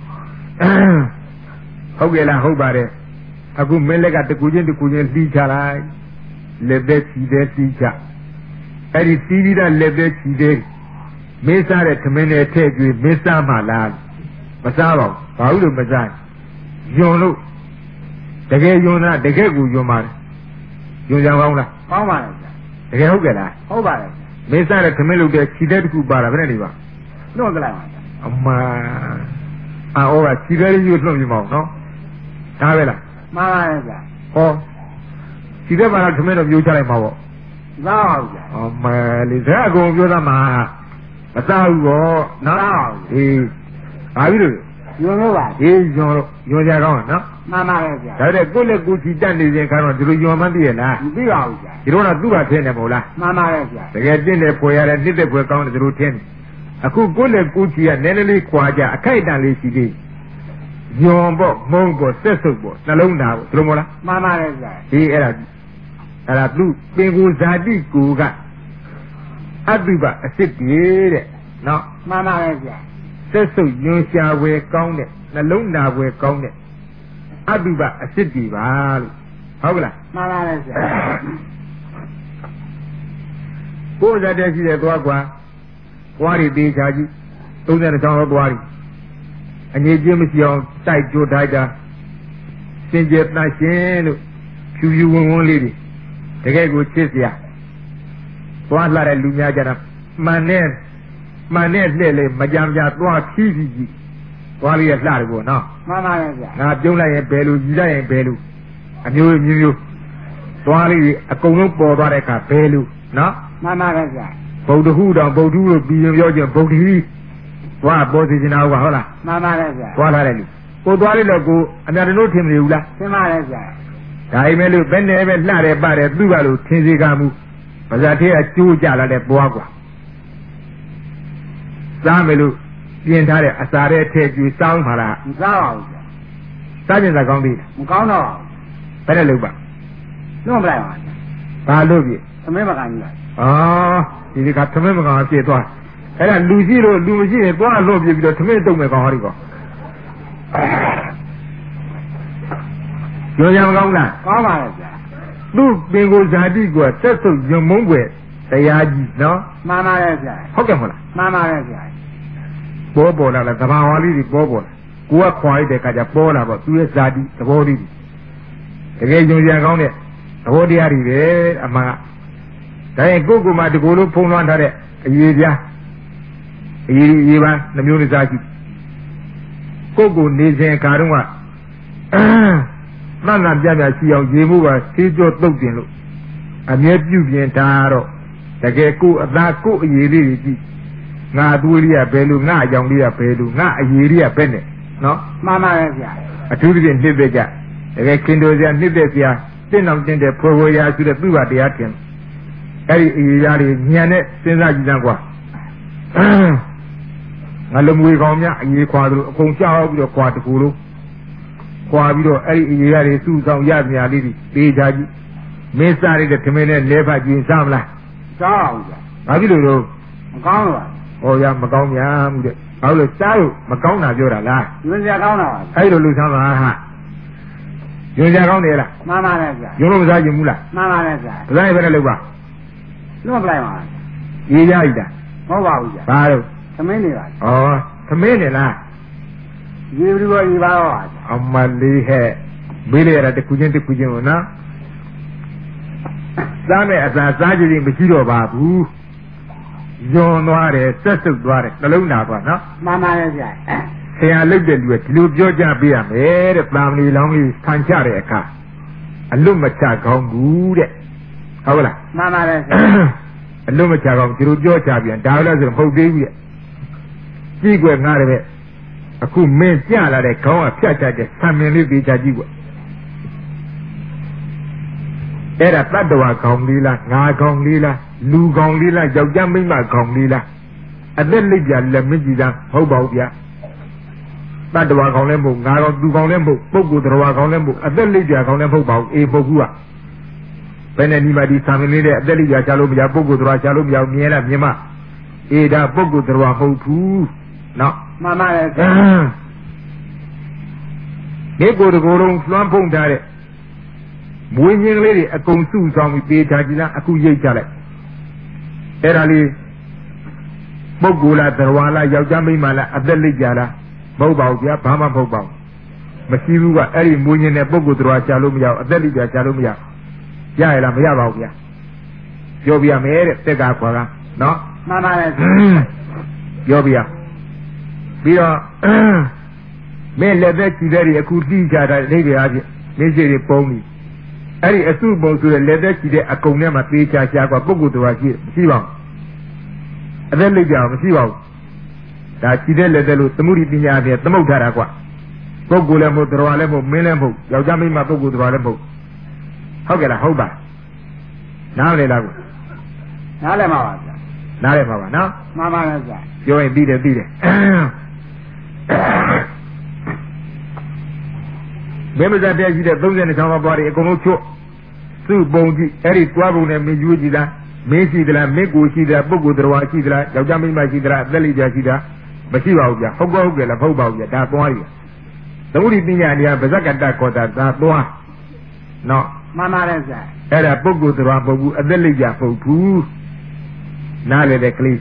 ဟုတ်ကဲ့လားဟုတ်ပါတယ်အခုမင်းလက်ကတကူချင်းတကူချင်းလှီးချလိုက်လက်သက်ချီတဲ့လှီးချအဲ့ဒီစီးပြီးတော့လက်သက်ချီတဲ့မင်းစားတဲ့သမင်းနဲ့ထည့်ကြွေးမင်းစားမှလားမစားပါဘူးဘာလို့လို့မစားယွန်လို့တကယ်ယွန်တာတကယ်ကိုယွန်ပါတယ်ယွန်ကြကောင်းလားကောင်းပါတယ်ဗျာတကယ်ဟုတ်ကဲ့လားဟုတ်ပါတယ်မင်းစားတဲ့သမင်းလုပ်တဲ့ခြေတဲ့တခုပါတာဘယ်နဲ့နေပါနှုတ်ကြလိုက်ပါအမအော်ကခြေတဲ့ရွတ်နှုတ်ပြမအောင်နော်ဒါပဲလားမှန်ပါတယ်ဗျာဟောခြေတဲ့ပါတော့သမင်းတော့မျိုးချလိုက်မှာပေါ့သာပါဗျာအမလေးဇက်အကုန်ပြောသားမှာမစားဘူးပေါ့နော်အေးဘာဖြစ်လို့ယွန်လို့ပါအေးယွန်လို့ယွန်ကြကောင်းနော်မှန်ပါတယ်ဗျာဒါတဲ့ကိုယ့်လက်ကိုယ်ချီတက်နေစဉ်ခါတော့ဒီလိုယွန်မှသိရလားမသိပါဘူးဗျာဒီတော့ကသူ့ဟာထင်းတယ်မဟုတ်လားမှန်ပါတယ်ဗျာတကယ်တင်းတယ်ဖွယ်ရတယ်တစ်သက်ဖွယ်ကောင်းတယ်ဒီလိုထင်းတယ်အခုကိုယ့်လက်ကိုယ်ချီကနည်းနည်းလေးခွာကြအခိုက်အတန့်လေးရှိသေးယွန်ပေါ့မုံပေါ့ဆက်စုပ်ပေါ့နှလုံးသားပေါ့ဒီလိုမဟုတ်လားမှန်ပါတယ်ဗျာဒီအဲ့ဒါအဲ့ဒါသူပင်ကိုဇာတိကိုကအတုပအစစ်ကြီးတဲ့နော်မှန်ပါတယ်ဗျာဆက်စုပ်ယွန်ရှာဝယ်ကောင်းတဲ့နှလုံးသားဝယ်ကောင်းတဲ့အတုပအစစ်ကြီးပါလို့ဟုတ်ကလားမှန်ပါတယ်ဗျာကိုယ်ဇာတဲ့ရှိတဲ့သွားကွာသွားရီသေးချာကြီးသုံးဆယ်ချောင်းတော့သွားရီအငြိချင်းမရှိအောင်တိုက်ကြိုးတိုက်တာစင်ကြယ်တတ်ရှင်လို့ဖြူဖြူဝန်းဝန်းလေးတွေတကယ်ကိုချစ်စရာသွားလှတဲ့လူများကြတာမှန်နဲ့မှန်နဲ့လှည့်လေမကြမ်းကြသွားဖြီးဖြီးကြီးသွားလေးရလှတယ်ပေါ့နော်မှန်ပါရဲ့ဗျာငါပြုံးလိုက်ရင်ဘယ်လိုကြီးလိုက်ရင်ဘယ်လိုအမျိုးမျိုးမျိုးသွားလေးအကုန်လုံးပေါ်သွားတဲ့အခါဘယ်လိုနော်မှန်ပါရဲ့ဗျာဗုဒ္ဓဟူတော်ဗုဒ္ဓဟူလို့ပြီးရင်ပြောကြဗုဒ္ဓဟီသွားပေါ်စီနေတာဟုတ်လားမှန်ပါရဲ့ဗျာသွားလာတယ်လူကိုသွားလိုက်တော့ကိုအများတို့ထင်မလို့လားထင်ပါရဲ့ဗျာဒါအိမ်မဲ့လို့ဘယ်နဲ့ပဲလှတယ်ပါတယ်သူ့ကလို့ထင်စေကမှုဗဇာသေးကကျိုးကြလာတဲ့ပွားကွာစားမယ်လို့ပြင်ထားတဲ့အစာတဲ့ထဲကျွေးစောင်းပါလားမစားပါဘူးဗျာစစားကျင်စားကောင်းပြီမကောင်းတော့ဘယ်နဲ့လုပ်ပါလွတ်မလိုက်ပါဘာလို့ပြီသမင်းမကန်ကြီးပါအော်ဒီဒီကသမင်းမကန်ပြည့်သွားအဲ့ဒါလူရှိလို့လူမရှိရင်သွားလို့ပြပြီးတော့သမင်းတုံမယ်ကောင်းဟောဒီကောကျော်ရမကောင်းလားကောင်းပါရဲ့ဗျာသူ့ပင်ကိုဇာတိကသက်ဆုပ်ညုံမုန်းွယ်တရားကြီးနော်မှန်ပါရဲ့ဗျာဟုတ်ကဲ့မဟုတ်လားမှန်ပါရဲ့ဗျာပေါ်ပေါ်လာလားသဘာဝလေးတွေပေါ်ပေါ်လာကိုကခွာရတဲ့အခါကျပေါ်လာပေါ့သူရဲ့ဇာတိသဘောလေးတွေတကယ်ယုံကြည်ကောင်းတဲ့သဘောတရားတွေပဲအမှန်ကဒါရင်ကိုယ့်ကိုယ်မှာတကူလုံးဖုံးလွှမ်းထားတဲ့အရေးပြားအရေးအရေးပါနှမျိုးနှစ်စားရှိကိုယ့်ကိုယ်နေစဉ်အခါတုန်းကမှန်မှန်ပြပြရှိအောင်ရေမှုကဆေးကြောတုတ်တင်လို့အမြဲပြုပြင်တာတော့တကယ်ကိုယ်အသာကိုယ်အရေးလေးတွေကြည့်ငါသွေးလေးကဘယ်လိုငါအကြောင်လေးကဘယ်လိုငါအရေးလေးကဘယ်နဲ့နော်မှန်ပါရဲ့ဗျာအထူးသဖြင့်နှစ်သက်ကြတကယ်ခင်တော်စရာနှစ်သက်စရာတင့်အောင်တင်းတဲ့ဖွယ်ဖွယ်ရာဆိုတဲ့သူ့ဘာတရားတင်အဲ့ဒီအရေးရာတွေညံနဲ့စဉ်းစားကြည့်စမ်းကွာငါလမွေကောင်များအရေးခွာသလိုအကုန်ကြောက်ပြီးတော့ခွာတကူလို့ခွာပြီးတော့အဲ့ဒီအရေးရာတွေစုဆောင်ရမြာလေးတွေပေးကြကြည့်မင်းစားရတဲ့ထမင်းနဲ့လဲဖတ်ကြည့်စားမလားစားအောင်ဗျာဘာဖြစ်လို့လို့မကောင်းတော့ဟောရမကောင်းများမှုတဲ့ဘာလို့စားလို့မကောင်းတာပြောတာလားညွန်စရာကောင်းတာပါအဲ့လိုလူဆန်းပါဟာညွန်စရာကောင်းတယ်လားမှန်ပါတယ်ဗျာညွန်လို့မစားချင်ဘူးလားမှန်ပါတယ်ဗျာဒါလည်းပဲလုပ်ပါလွတ်ပလိုက်ပါရေးကြရတာမဟုတ်ပါဘူးဗျာဘာလို့သမင်းနေပါဩသမင်းနေလားရေဘူးရောရေပါတော့အမလေးဟဲ့မေးလေရတာတခုချင်းတခုချင်းကိုနော်စားမဲ့အစာစားကြည့်ရင်မရှိတော့ပါဘူးယွန်သွားတယ်ဆက်စုပ်သွားတယ်နှလုံးသားသွားနော်မှန်ပါတယ်ဗျာဆရာလုတ်တဲ့လူကဒီလိုပြောကြပေးရမယ်တဲ့တာမဏေလောင်းလေးဆန်ချတဲ့အခါအလွတ်မချကောင်းဘူးတဲ့ဟုတ်လားမှန်ပါတယ်အလွတ်မချကောင်းဒီလိုပြောချပြန်ဒါလည်းဆိုတော့မဟုတ်သေးဘူးတဲ့ကြည့်ွယ်ငားတယ်ပဲအခုမင်းကြလာတဲ့ခေါင်းကဖြတ်ချတဲ့ဆံမင်းလေးပေးချကြည့်ွယ်အဲ့ဒါတတ္တဝါခေါင်းလေးလားငါခေါင်းလေးလားလူခေါင်းလေးလားယောက်ျားမိန်းမခေါင်းလေးလားအသက်လိပ်ပြလက်မကြည့်တာဟုတ်ပါဘူးဗျာတတ္တဝါခေါင်းလည်းမဟုတ်ငါခေါင်းသူခေါင်းလည်းမဟုတ်ပုဂ္ဂိုလ်တော်ခေါင်းလည်းမဟုတ်အသက်လိပ်ပြခေါင်းလည်းမဟုတ်ပါဘူးအေးပုဂ္ဂိုလ်ကဘယ်နဲ့ဒီမှာဒီဆံမင်းလေးတဲ့အသက်လိပ်ပြချလို့မရပုဂ္ဂိုလ်တော်ချလို့မရမြင်လားမြင်မအေးဒါပုဂ္ဂိုလ်တော်မဟုတ်ဘူးနော်မှန်ပါတယ်ဒီကိုယ်တကိုယ်လုံးလွှမ်းဖုံးထားတဲ့မွေးညင်းလေးတွေအကုန်စုဆောင်ပြီးပေးထားကြလားအခုရိတ်ကြလိုက်အဲ့ဒါလေးပုဂ္ဂိုလ်လားတရားလားယောက်ျားမိန်းမလားအသက်လိပ်ကြလားမဟုတ်ပါဘူးဗျာဘာမှမဟုတ်ပါဘူးမရှိဘူးကအဲ့ဒီမွေးညင်းတဲ့ပုဂ္ဂိုလ်တရားချလို့မရဘူးအသက်လိပ်ကြချလို့မရရရလားမရပါဘူးဗျာပြောပြမယ်တဲ့တက်ကခွာကနော်မှန်ပါတယ်ပြောပြပြီးတော့မင်းလက်သက်ကြည့်တဲ့ဒီအခုတိကြတာအိဗေအားဖြင့်မင်းစိတ်တွေပုံပြီအဲ့ဒီအစုပုံဆိုတဲ့လက်သက်ကြည့်တဲ့အကုံထဲမှာသေးချာချာကပုဂ္ဂိုလ်တော်ရှိမရှိပါဘူးအသက်လိပ်ကြမရှိပါဘူးဒါကြည့်တဲ့လက်သက်လို့သမှုရိပညာဖြင့်သမုတ်ထားတာကွပုဂ္ဂိုလ်လည်းမဟုတ်တော်လည်းမဟုတ်မင်းလည်းမဟုတ်ယောက်ျားမိန်းမပုဂ္ဂိုလ်တော်လည်းမဟုတ်ဟုတ်ကဲ့လားဟုတ်ပါနားလေလားကွနားလည်ပါပါဗျာနားလေပါပါနော်မှန်ပါတယ်ဗျာပြောရင်ပြီးတယ်ပြီးတယ်ဘယ်မှာတည်းရှိတဲ့သုံးဆယ်နှစ်ချောင်းပါးတွေအကုန်လုံးချွတ်သူ့ပုံကြည့်အဲ့ဒီတွားပုံနဲ့မင်းယူကြည့်လားမင်းရှိသလားမင်းကိုရှိသလားပုဂ္ဂိုလ်တော်ရှိသလားယောက်ျားမိန်းမရှိသလားအသက်လိပ်ပြရှိတာမရှိပါဘူးဗျာဟုတ်ကောဟုတ်ကဲ့လားမဟုတ်ပါဘူးဗျာဒါသွားရသမုဒိပညာတရားဗဇက်ကတ္တခေါ်တာဒါသွားနော်မှန်ပါတယ်ဗျာအဲ့ဒါပုဂ္ဂိုလ်တော်ပုဂ္ဂိုလ်အသက်လိပ်ပြပုဂ္ဂိုလ်နားလေတဲ့ကလေး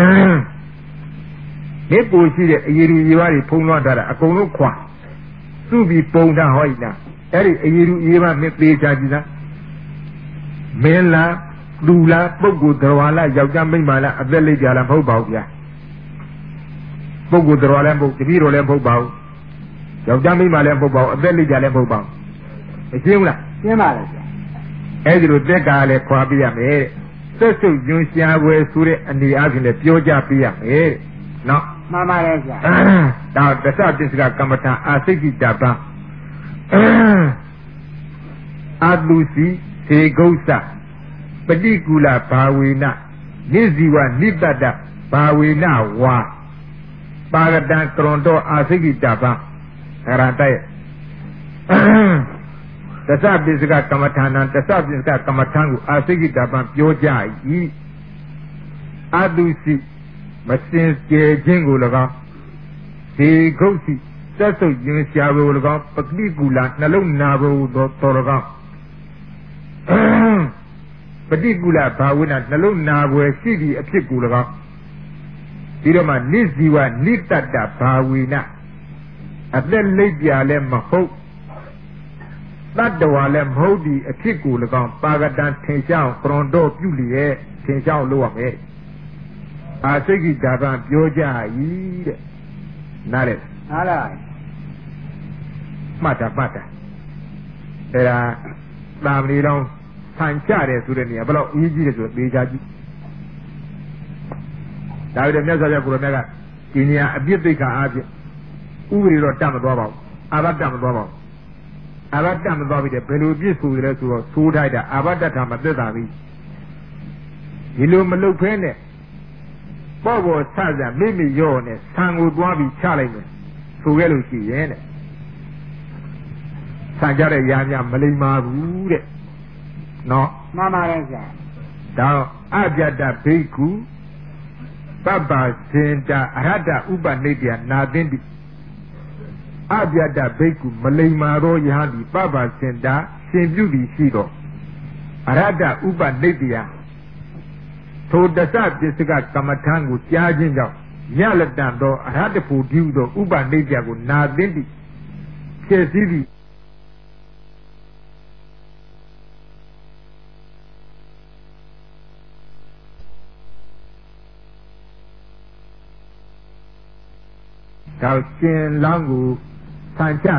ဒီပူရှိတဲ့အယေရီယေဝါတွေဖုံးလွှမ်းထားတာအကုန်လုံးခွာသူ့ပြီးပုံထားဟောဤလားအဲ့ဒီအယေရီယေဝါမသေးချာကြည့်လားမင်းလားလူလားပုဂ္ဂိုလ်တော်လားယောက်ျားမိန်းမလားအသက်လိပ်ကြလားမဟုတ်ပါဘူးဗျာပုဂ္ဂိုလ်တော်လည်းမဟုတ်တပည့်တော်လည်းမဟုတ်ပါဘူးယောက်ျားမိန်းမလည်းမဟုတ်ပါဘူးအသက်လိပ်ကြလည်းမဟုတ်ပါဘူးအရှင်းဘူးလားရှင်းပါလေဗျာအဲ့ဒီလိုတက်ကလည်းခွာပြရမယ်တဲ့ဆက်စုပ်ညွန်ရှားွယ်ဆိုတဲ့အနေအချင်းလည်းပြောကြပြရမယ်တဲ့နော်မှန်ပါတယ်ဗျာဒါတသပစ္စကကမ္မထာအာစိတ်တပံအာတုစီသေဂုစပฏิကူလဘာဝေနနိဇီဝနိတ္တဘာဝေနဝါပါကတံကရွန်တော်အာစိတ်တပံရတရဲ့တသပိစကကမ္မထာနံတသပိစကကမ္မထံကိုအာစိကိတပံပြောကြ၏အတုစီမစင်ကြယ်ခြင်းကို၎င်းဒီခုတ်စီသက်ဆုပ်ခြင်းရှားကို၎င်းပတိကူလာနှလုံးနာကိုတော်တော်၎င်းပတိကူလာဘာဝနာနှလုံးနာွယ်ရှိသည့်အဖြစ်ကို၎င်းဒီတော့မှနိဇီဝနိတ္တတဘာဝိနအသက်လိပ်ပြလည်းမဟုတ်တတ္တဝါလည်းမဟုတ်ဒီအဖြစ်ကို၎င်းပါကတံထင်ရှားကရွန်တော့ပြုလျက်ထင်ရှားလို့ရမယ်အာစိကိတာပံပြောကြ၏တဲ့နားလေနားလိုက်မှတ်တာမှတ်တာအဲဒါတာမဏေတော်ဆန်ကြတယ်ဆိုတဲ့နေရာဘယ်တော့အရေးကြီးတယ်ဆိုတော့သေချာကြည့်ဒါပေမဲ့မြတ်စွာဘုရားကိုရမြတ်ကဒီနေရာအပြစ်သိက္ခာအားဖြင့်ဥပဒေတော့တတ်မသွားပါဘူးအာဘတ်တတ်မသွားပါဘူးအာဘတ်တတ်မသွားပြီတဲ့ဘယ်လိုပြစ်ဆိုရဲဆိုတော့သိုးထိုက်တာအာဘတ်တတ်တာမသက်သာဘူးဒီလိုမလုပ်ဖဲနဲ့ပေါ့ပေါ်ဆဆမိမိရော့နဲ့ဆံကိုသွားပြီးချလိုက်မယ်ဆိုခဲ့လို့ရှိရဲ့တဲ့ဆံကြတဲ့ရာများမလိမ္မာဘူးတဲ့နော်မှန်ပါတယ်ဆရာဒါအပြတ္တဘိက္ခုပပ္ပစင်တာအရဟတဥပနိတ္တနာသင်တိအပြတ္တဘိက္ခုမလိမ္မာသောယဟန်ဒီပပ္ပစင်တာရှင်ပြုပြီးရှိတော့အရဟတဥပနိတ္တထိုတသပစ္စကကမ္မထံကိုကြားခြင်းကြောင့်ရလတံသောအရဟတဖို့ဒီဟုသောဥပနိတ္တကိုနာသင်တိဖြစ်စည်းပြီးဒါရှင်လောင်းကိုဆန်ချ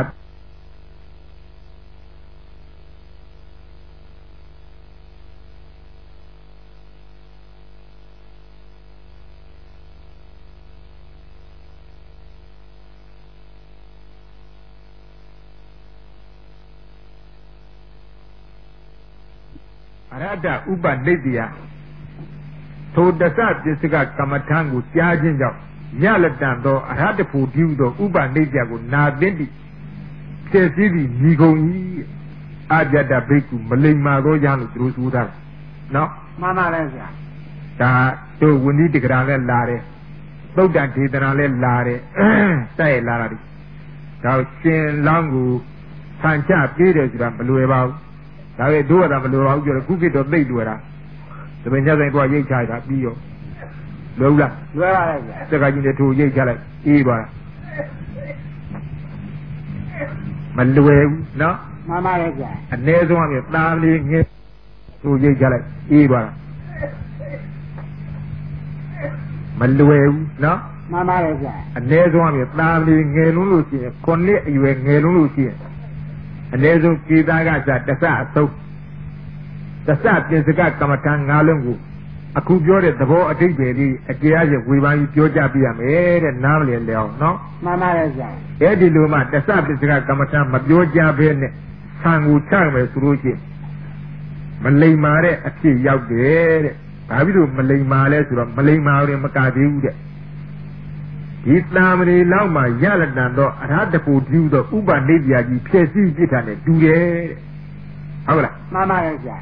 အရဟတဥပနိတ္တယထိုတသပစ္စကကမ္မထံကိုကြားခြင်းကြောင့်ညလတံသောအရဟတဖို့ဒီဟုသောဥပနိတ္တကိုနာသင်တိဖြစ်စည်းပြီးညီကုန်၏အပြတ္တဘိက္ခုမလိမ္မာသောယဟန်လို့သူတို့ဆိုထားတယ်နော်မှန်ပါတယ်ဆရာဒါတို့ဝိနည်းတက္ကရာလည်းလာတယ်သုတ်တန်ဒေသနာလည်းလာတယ်တဲ့လာတာဒီဒါရှင်လောင်းကိုဆန်ချပြေးတယ်ဆိုတာမလွယ်ပါဘူးဒါပေမဲ့တို့ကသာမလွယ်ပါဘူးပြောတယ်ခုခေတ်တော့သိတွေ့တာဒါပေမဲ့ညဆိုင်တော့ရိတ်ချတာပြီးရောလွယ်ဘူးလားလွယ်ပါရဲ့ဗျာစကားကြီးနဲ့ထိုးရိတ်ချလိုက်အေးသွားတာမလွယ်ဘူးနော်မှန်ပါရဲ့ဗျာအ ਨੇ ဆုံးအမြဲသားလေးငယ်ထိုးရိတ်ချလိုက်အေးသွားတာမလွယ်ဘူးနော်မှန်ပါရဲ့ဗျာအ ਨੇ ဆုံးအမြဲသားလေးငယ်လုံးလို့ရှိရင်ခုနှစ်အရွယ်ငယ်လုံးလို့ရှိရင်အ ਨੇ ဆုံးကေသားကစတဆအသုံးတဆပြင်စကကမ္မထံငါးလုံးကိုအခုပြောတဲ့သဘောအတိတ်ပဲလေးအတရားချင်းဝေဖန်ပြီးပြောကြပြရမယ်တဲ့နားမလည်လဲအောင်နော်မှန်ပါရဲ့ဆရာအဲ့ဒီလိုမှတဆပစ္စကကမ္မထမပြောကြဘဲနဲ့ဆံကိုချမယ်ဆိုလို့ရှိရင်မလိမ္မာတဲ့အဖြစ်ရောက်တယ်တဲ့ဘာဖြစ်လို့မလိမ္မာလဲဆိုတော့မလိမ္မာရင်မကသေးဘူးတဲ့ဒီတာမဏေလောက်မှရလတန်တော့အရဟတဖို့ဒီဟုသောဥပနိတ္တရာကြီးဖြစ်စည်းပြစ်တာနဲ့တူတယ်တဲ့ဟုတ်လားမှန်ပါရဲ့ဆရာ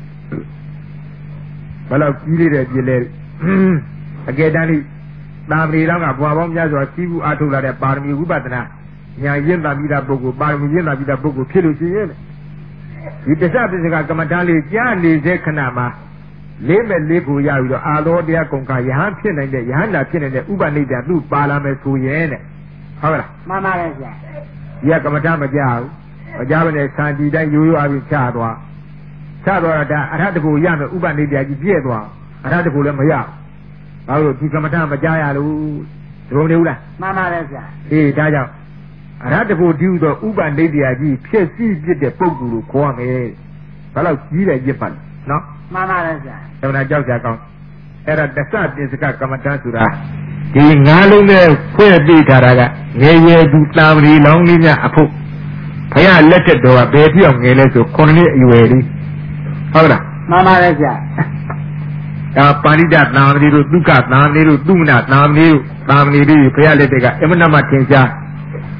ဘယ်လောက်ကြီးလေးတဲ့ပြည့်လဲအကယ်တမ်းဒီတာမဏေလောက်ကဘွားပေါင်းများစွာကြီးမှုအားထုတ်လာတဲ့ပါရမီဝိပဿနာညာရင့်တာပြီးတာပုဂ္ဂိုလ်ပါရမီရင့်တာပြီးတာပုဂ္ဂိုလ်ဖြစ်လို့ရှိရင်ဒီတစ္ဆပစ္စကကမ္မဋ္ဌာန်းလေးကြားနေတဲ့ခဏမှာလေးမဲ့လေးကိုရပြီးတော့အာလောတရားကုန်ခါယဟန်ဖြစ်နိုင်တဲ့ယဟန္တာဖြစ်နိုင်တဲ့ဥပနိဒ္ဒသူ့ပါလာမယ်ဆိုရင်တဲ့ဟုတ်လားမှန်ပါတယ်ဆရာဒီကကမ္မဋ္ဌာန်းမကြဘူးမကြဘဲနဲ့သံတီတိုင်းရိုးရိုးအပြီးချသွားချသွားတာအရဟတကိုရမယ်ဥပနိဒ္ဒကြီးပြည့်သွားအရဟတကိုလည်းမရဘာလို့ဒီကမ္မဋ္ဌာန်းမကြရလို့ဒုံနေဘူးလားမှန်ပါတယ်ဆရာအေးဒါကြောင့်အရဟတကိုဒီဥသောဥပနိဒ္ဒကြီးဖြစ်စီပြစ်တဲ့ပုဂ္ဂိုလ်ကိုခေါ်ရမယ်ဘာလို့ကြီးတယ်ရစ်ပါလဲနော်မှန်ပါတယ်ဆရာဒါမှကြောက်ကြကောင်းအဲ့ဒါတစ္ဆပစ္စကကမ္မဋ္ဌာန်းဆိုတာဒီငါးလုံးနဲ့ဖွဲ့ပြီးထားတာကငယ်ရွယ်သူတာမဏေလောင်းလေးများအဖို့ဘုရားလက်ထက်တော်ကဘယ်ပြောင်းငယ်လဲဆိုခုနှစ်နှစ်အရွယ်လေးဟုတ်လားမှန်ပါတယ်ဆရာဒါပါဠိတသာမဏေတို့ဒုက္ခသာမဏေတို့သုမနာသာမဏေတို့သာမဏေတို့ဘုရားလက်ထက်ကအမနမထင်ရှား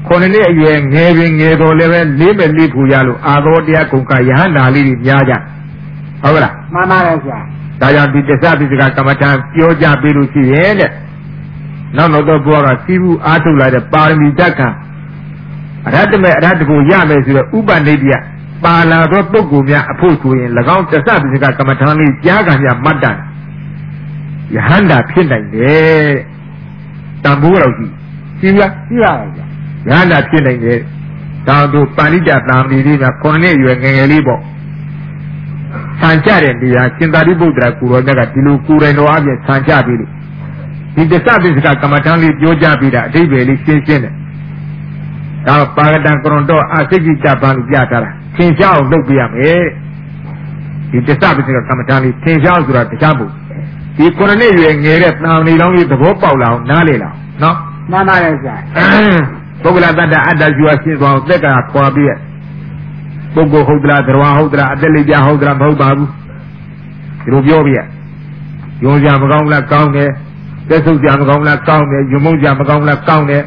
ခေါင်းနဲ့အရွယ်ငယ်ပင်ငယ်တော်လည်းပဲလေးမဲ့လေးဖူရလို့အာသောတရားကုံကယဟန္တာလေးတွေများကြဟုတ်ကလားမှန်ပါတယ်ဗျာဒါကြောင့်ဒီတစ္ဆပိစကကမ္မထံပြောကြပေးလို့ရှိရဲ့တဲ့နောက်တော့ဘုရားကစီးဘူးအားထုတ်လာတဲ့ပါရမီတက်ခံအရဟတမေအရဟတကိုရမယ်ဆိုတော့ဥပနိဒိယပါလာသောပုဂ္ဂိုလ်များအဖို့ဆိုရင်၎င်းတစ္ဆပိစကကမ္မထံလေးကြားကံများမှတ်တမ်းယဟန္တာဖြစ်နိုင်တယ်တန်ဖိုးတော်ရှိရှိလားရှိပါရဲ့ဗျာယဟန္တာဖြစ်နိုင်တယ်တောင်သူပါဠိတသာမဏေလေးကခုနှစ်နှစ်အရွယ်ငယ်ငယ်လေးပေါ့ဆံကြတဲ့နေရာရှင်သာရိပုတ္တရာကိုရောမြတ်ကဒီလိုကိုယ်တိုင်တော်အပြင်ဆံကြပြီလို့ဒီတစ္ဆပိစကကမ္မထံလေးပြောကြပြီးတာအဓိပ္ပာယ်လေးရှင်းရှင်းတယ်ဒါပါရတံကရွန်တော်အာစိကိတပံလို့ပြထားတာသင်ရှားအောင်လုပ်ပြရမယ်ဒီတစ္ဆပိစကကမ္မထံလေးသင်ရှားဆိုတာတရားဖို့ဒီခုနှစ်နှစ်ရွယ်ငယ်တဲ့သာမဏေလောင်းလေးသဘောပေါက်လာအောင်နားလေလာနော်မှန်ပါရဲ့ဗျာပုဂ္ဂလတ္တအတ္တဇီဝရှင်းသွားအောင်သက်ကခွာပြီးရဲ့ပုဂ္ဂိုလ်ဟုတ်သလားသရဝါဟုတ်သလားအသက်လေးပြဟုတ်သလားမဟုတ်ပါဘူးဒီလိုပြောပြရဲ့ယုံကြမကောင်းလားကောင်းတယ်သက်ဆုပ်ကြမကောင်းလားကောင်းတယ်ယုံမုန်းကြမကောင်းလားကောင်းတယ်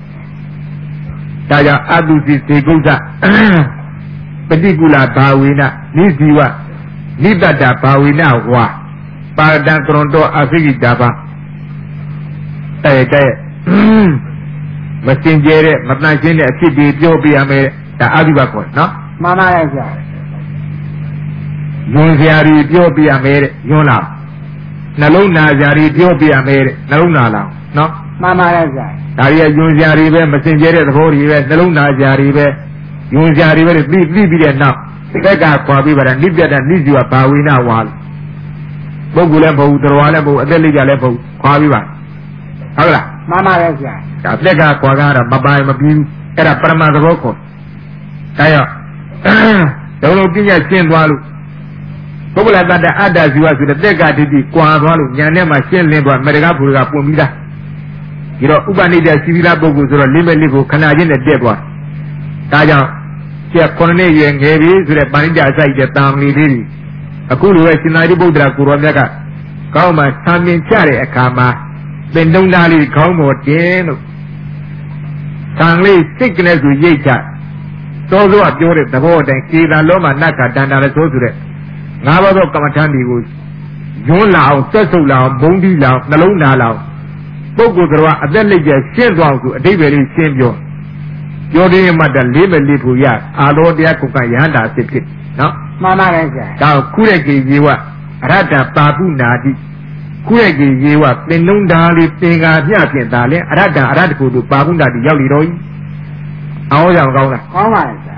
ဒါကြောင့်အတုစီစေကုသပฏิကူလဘာဝေနနိဇီဝနိတ္တဘာဝေနဝါပါရတံကရွန်တော်အဖိကိတာပါတဲ့တဲ့မစင်ကြဲတဲ့မတန်ရှင်းတဲ့အဖြစ်တွေပြောပြရမယ်ဒါအဘိဘခေါ်နော်မှန်ပါရဲ့ဗျာယွန်စရာတွေပြောပြရမယ်တဲ့ယွန်လားနှလုံးနာစရာတွေပြောပြရမယ်တဲ့နှလုံးနာလားနော်မှန်ပါရဲ့ဗျာဒါတွေကယွန်စရာတွေပဲမစင်ကြဲတဲ့သဘောတွေပဲနှလုံးနာစရာတွေပဲယွန်စရာတွေပဲပြီးပြီးပြီးတဲ့နောက်သက်ကခွာပြီးပါတာနိပြတ်တဲ့နိဇီဝဘာဝေနဝါပုဂ္ဂိုလ်လည်းမဟုတ်ဘူးတရားလည်းမဟုတ်ဘူးအသက်လေးကြလည်းမဟုတ်ဘူးခွာပြီးပါဟုတ်လားမှန်ပါရဲ့ဗျာဒါသက်ကခွာကားတော့မပိုင်မပြီးဘူးအဲ့ဒါပရမသဘောခေါ်ဒါရောက်လုံးလုံးပြည့်ညက်ရှင်းသွားလို့ပုဂ္ဂလတ္တအတ္တဇီဝဆိုတဲ့သက်ကတိတိကွာသွားလို့ဉာဏ်နဲ့မှရှင်းလင်းသွားမေတ္တာဖူကပွင့်ပြီးသားဒီတော့ဥပနိဒေစီဝိလာပုဂ္ဂိုလ်ဆိုတော့လိမဲ့လိကိုခဏချင်းနဲ့တက်သွားဒါကြောင့်ကျက်ခုနှစ်ရွယ်ငယ်ပြီဆိုတဲ့ပါဠိတအစိုက်တဲ့တာမဏေလေးတွေအခုလိုပဲရှင်သာရိပုတ္တရာကိုရောမြတ်ကကောင်းမှဆံမြင်ချတဲ့အခါမှာသင်တုံးသားလေးခေါင်းပေါ်တင်လို့ဆံလေးစိတ်ကနေဆိုရိတ်ချသောသောပြောတဲ့သဘောအတိုင်းကေတာလောမနတ်ခတန္တာလည်းဆိုဆိုတဲ့ငါးပါးသောကမ္မထံတွေကိုယွန်းလာအောင်ဆက်ဆုပ်လာအောင်ဘုံတိလာအောင်နှလုံးနာလာအောင်ပုဂ္ဂိုလ်တော်အသက်လက်ကျရှင်းသွားအောင်ဆိုအတိပ္ပယ်လေးရှင်းပြောပြောတဲ့မှတ်တဲ့လေးပဲလေးဖို့ရအာလောတရားကုက္ကယဟန္တာဖြစ်ဖြစ်နော်မှန်ပါရဲ့ဗျာဒါခုရကေယေဝအရဟတပါပုနာတိခုရကေယေဝသင်္နုံဓာလေးသင်္ကာမျှဖြင့်ဒါလဲအရဟတအရဟတကိုတို့ပါပုနာတိရောက်လီတော်ကြီးအောင်ကြောင်ကောင်းလားကောင်းပါရဲ့ဗျာ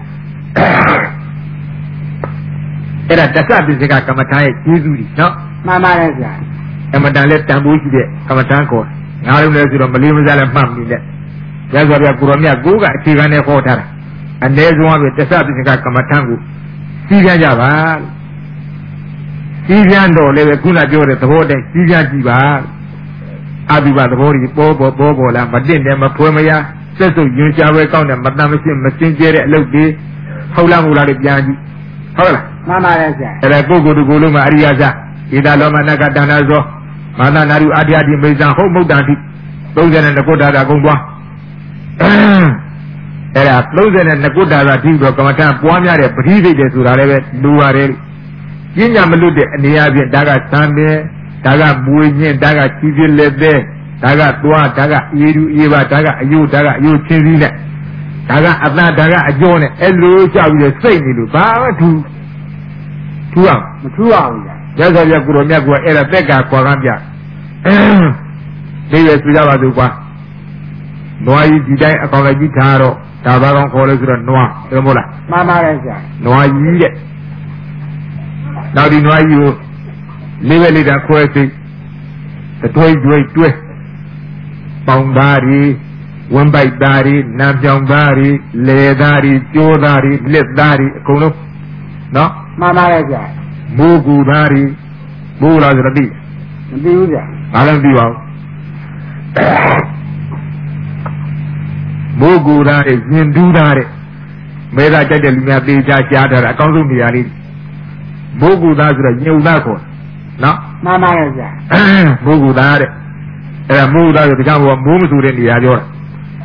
အဲ့ဒါတစ္ဆပိစကကမ္မထာရဲ့ကျေးဇူးကြီးနော်မှန်ပါရဲ့ဗျာအမတန်လဲတန်ဖိုးရှိတဲ့ကမ္မထာခေါ်ငါတို့လည်းဆိုတော့မလေးမစားလည်းမှတ်မိနဲ့ရသော်ပြကိုရောမြတ်ကိုကအခြေခံနဲ့ဟောထားတာအနည်းဆုံးအပြင်တစ္ဆပိစကကမ္မထာကိုစီးပြကြပါစီးပြတော့လည်းပဲခုနပြောတဲ့သဘောတည်းစီးပြကြည့်ပါအဘိဓသဘောကြီးပေါ်ပေါ်ပေါ်ပေါ်လာမတင်တယ်မဖွယ်မရစက်စုပ်ညွှန်ရှားပဲကောင်းတယ်မတန်မရှင်းမစင်ကြဲတဲ့အလုပ်တွေဟုတ်လားမဟုတ်လားလည်းပြန်ကြည့်ဟုတ်လားမှန်ပါရဲ့ဆရာအဲ့ဒါပုဂ္ဂိုလ်တကူလုံးမှာအရိယာစဧတာလောမနကတဏ္ဍဇောမာသနာရုအာတ္တတိမိစ္ဆာဟုတ်မုတ်တန်တိသုံးဆယ်နဲ့ကုဋ္ဌာတာကုန်သွားအဲ့ဒါသုံးဆယ်နဲ့ကုဋ္ဌာတာတိတော့ကမ္မထပွားများတဲ့ပဋိသိတယ်ဆိုတာလည်းပဲလူပါတယ်ပညာမလွတ်တဲ့အနေအချင်းဒါကသံပင်ဒါကမွေညင်းဒါကချီပြလက်သေးဒါကသွားဒါကအေးရူအေးပါဒါကအယုဒါကအယုချင်းစည်းနဲ့ဒါကအတန်ဒါကအကျော်နဲ့အဲ့လိုကြောက်ပြီးစိတ်နေလို့ဘာမှထူထူအောင်မထူအောင်ရရသော်ရကုရောမြတ်ကအဲ့ဒါတက်ကခွာကမ်းပြဒီရဆိုကြပါစို့ကွာနွားကြီးဒီတိုင်းအကောင်လည်းကြီးထားတော့ဒါဘာကောင်ခေါ်လဲဆိုတော့နွားဟုတ်မို့လားမှန်ပါတယ်ဆရာနွားကြီးတဲ့နောက်ဒီနွားကြီးကိုလေးပဲလေးတာခွဲစိတ်တွဲတွဲတွဲပေါင်သားရီဝမ်းပိုက်သားရီနံပြောင်သားရီလေသားရီကျိုးသားရီလက်သားရီအကုန်လုံးနော်မှန်ပါတယ်ဆရာမူကူသားရီမူလားဆိုတော့သိမသိဘူးဆရာဘာလည်းမသိပါဘူးမူကူသားရီရင်တူးသားတဲ့မဲသားကြိုက်တဲ့လူများသေးချာကြားထားတာအကောင်းဆုံးနေရာလေးမူကူသားဆိုတော့ညုံသားခေါ်နော်မှန်ပါတယ်ဆရာမူကူသားတဲ့အဲ့ဒါမူသားဆိုတခြားဘောမိုးမဆူတဲ့နေရာပြောတာသ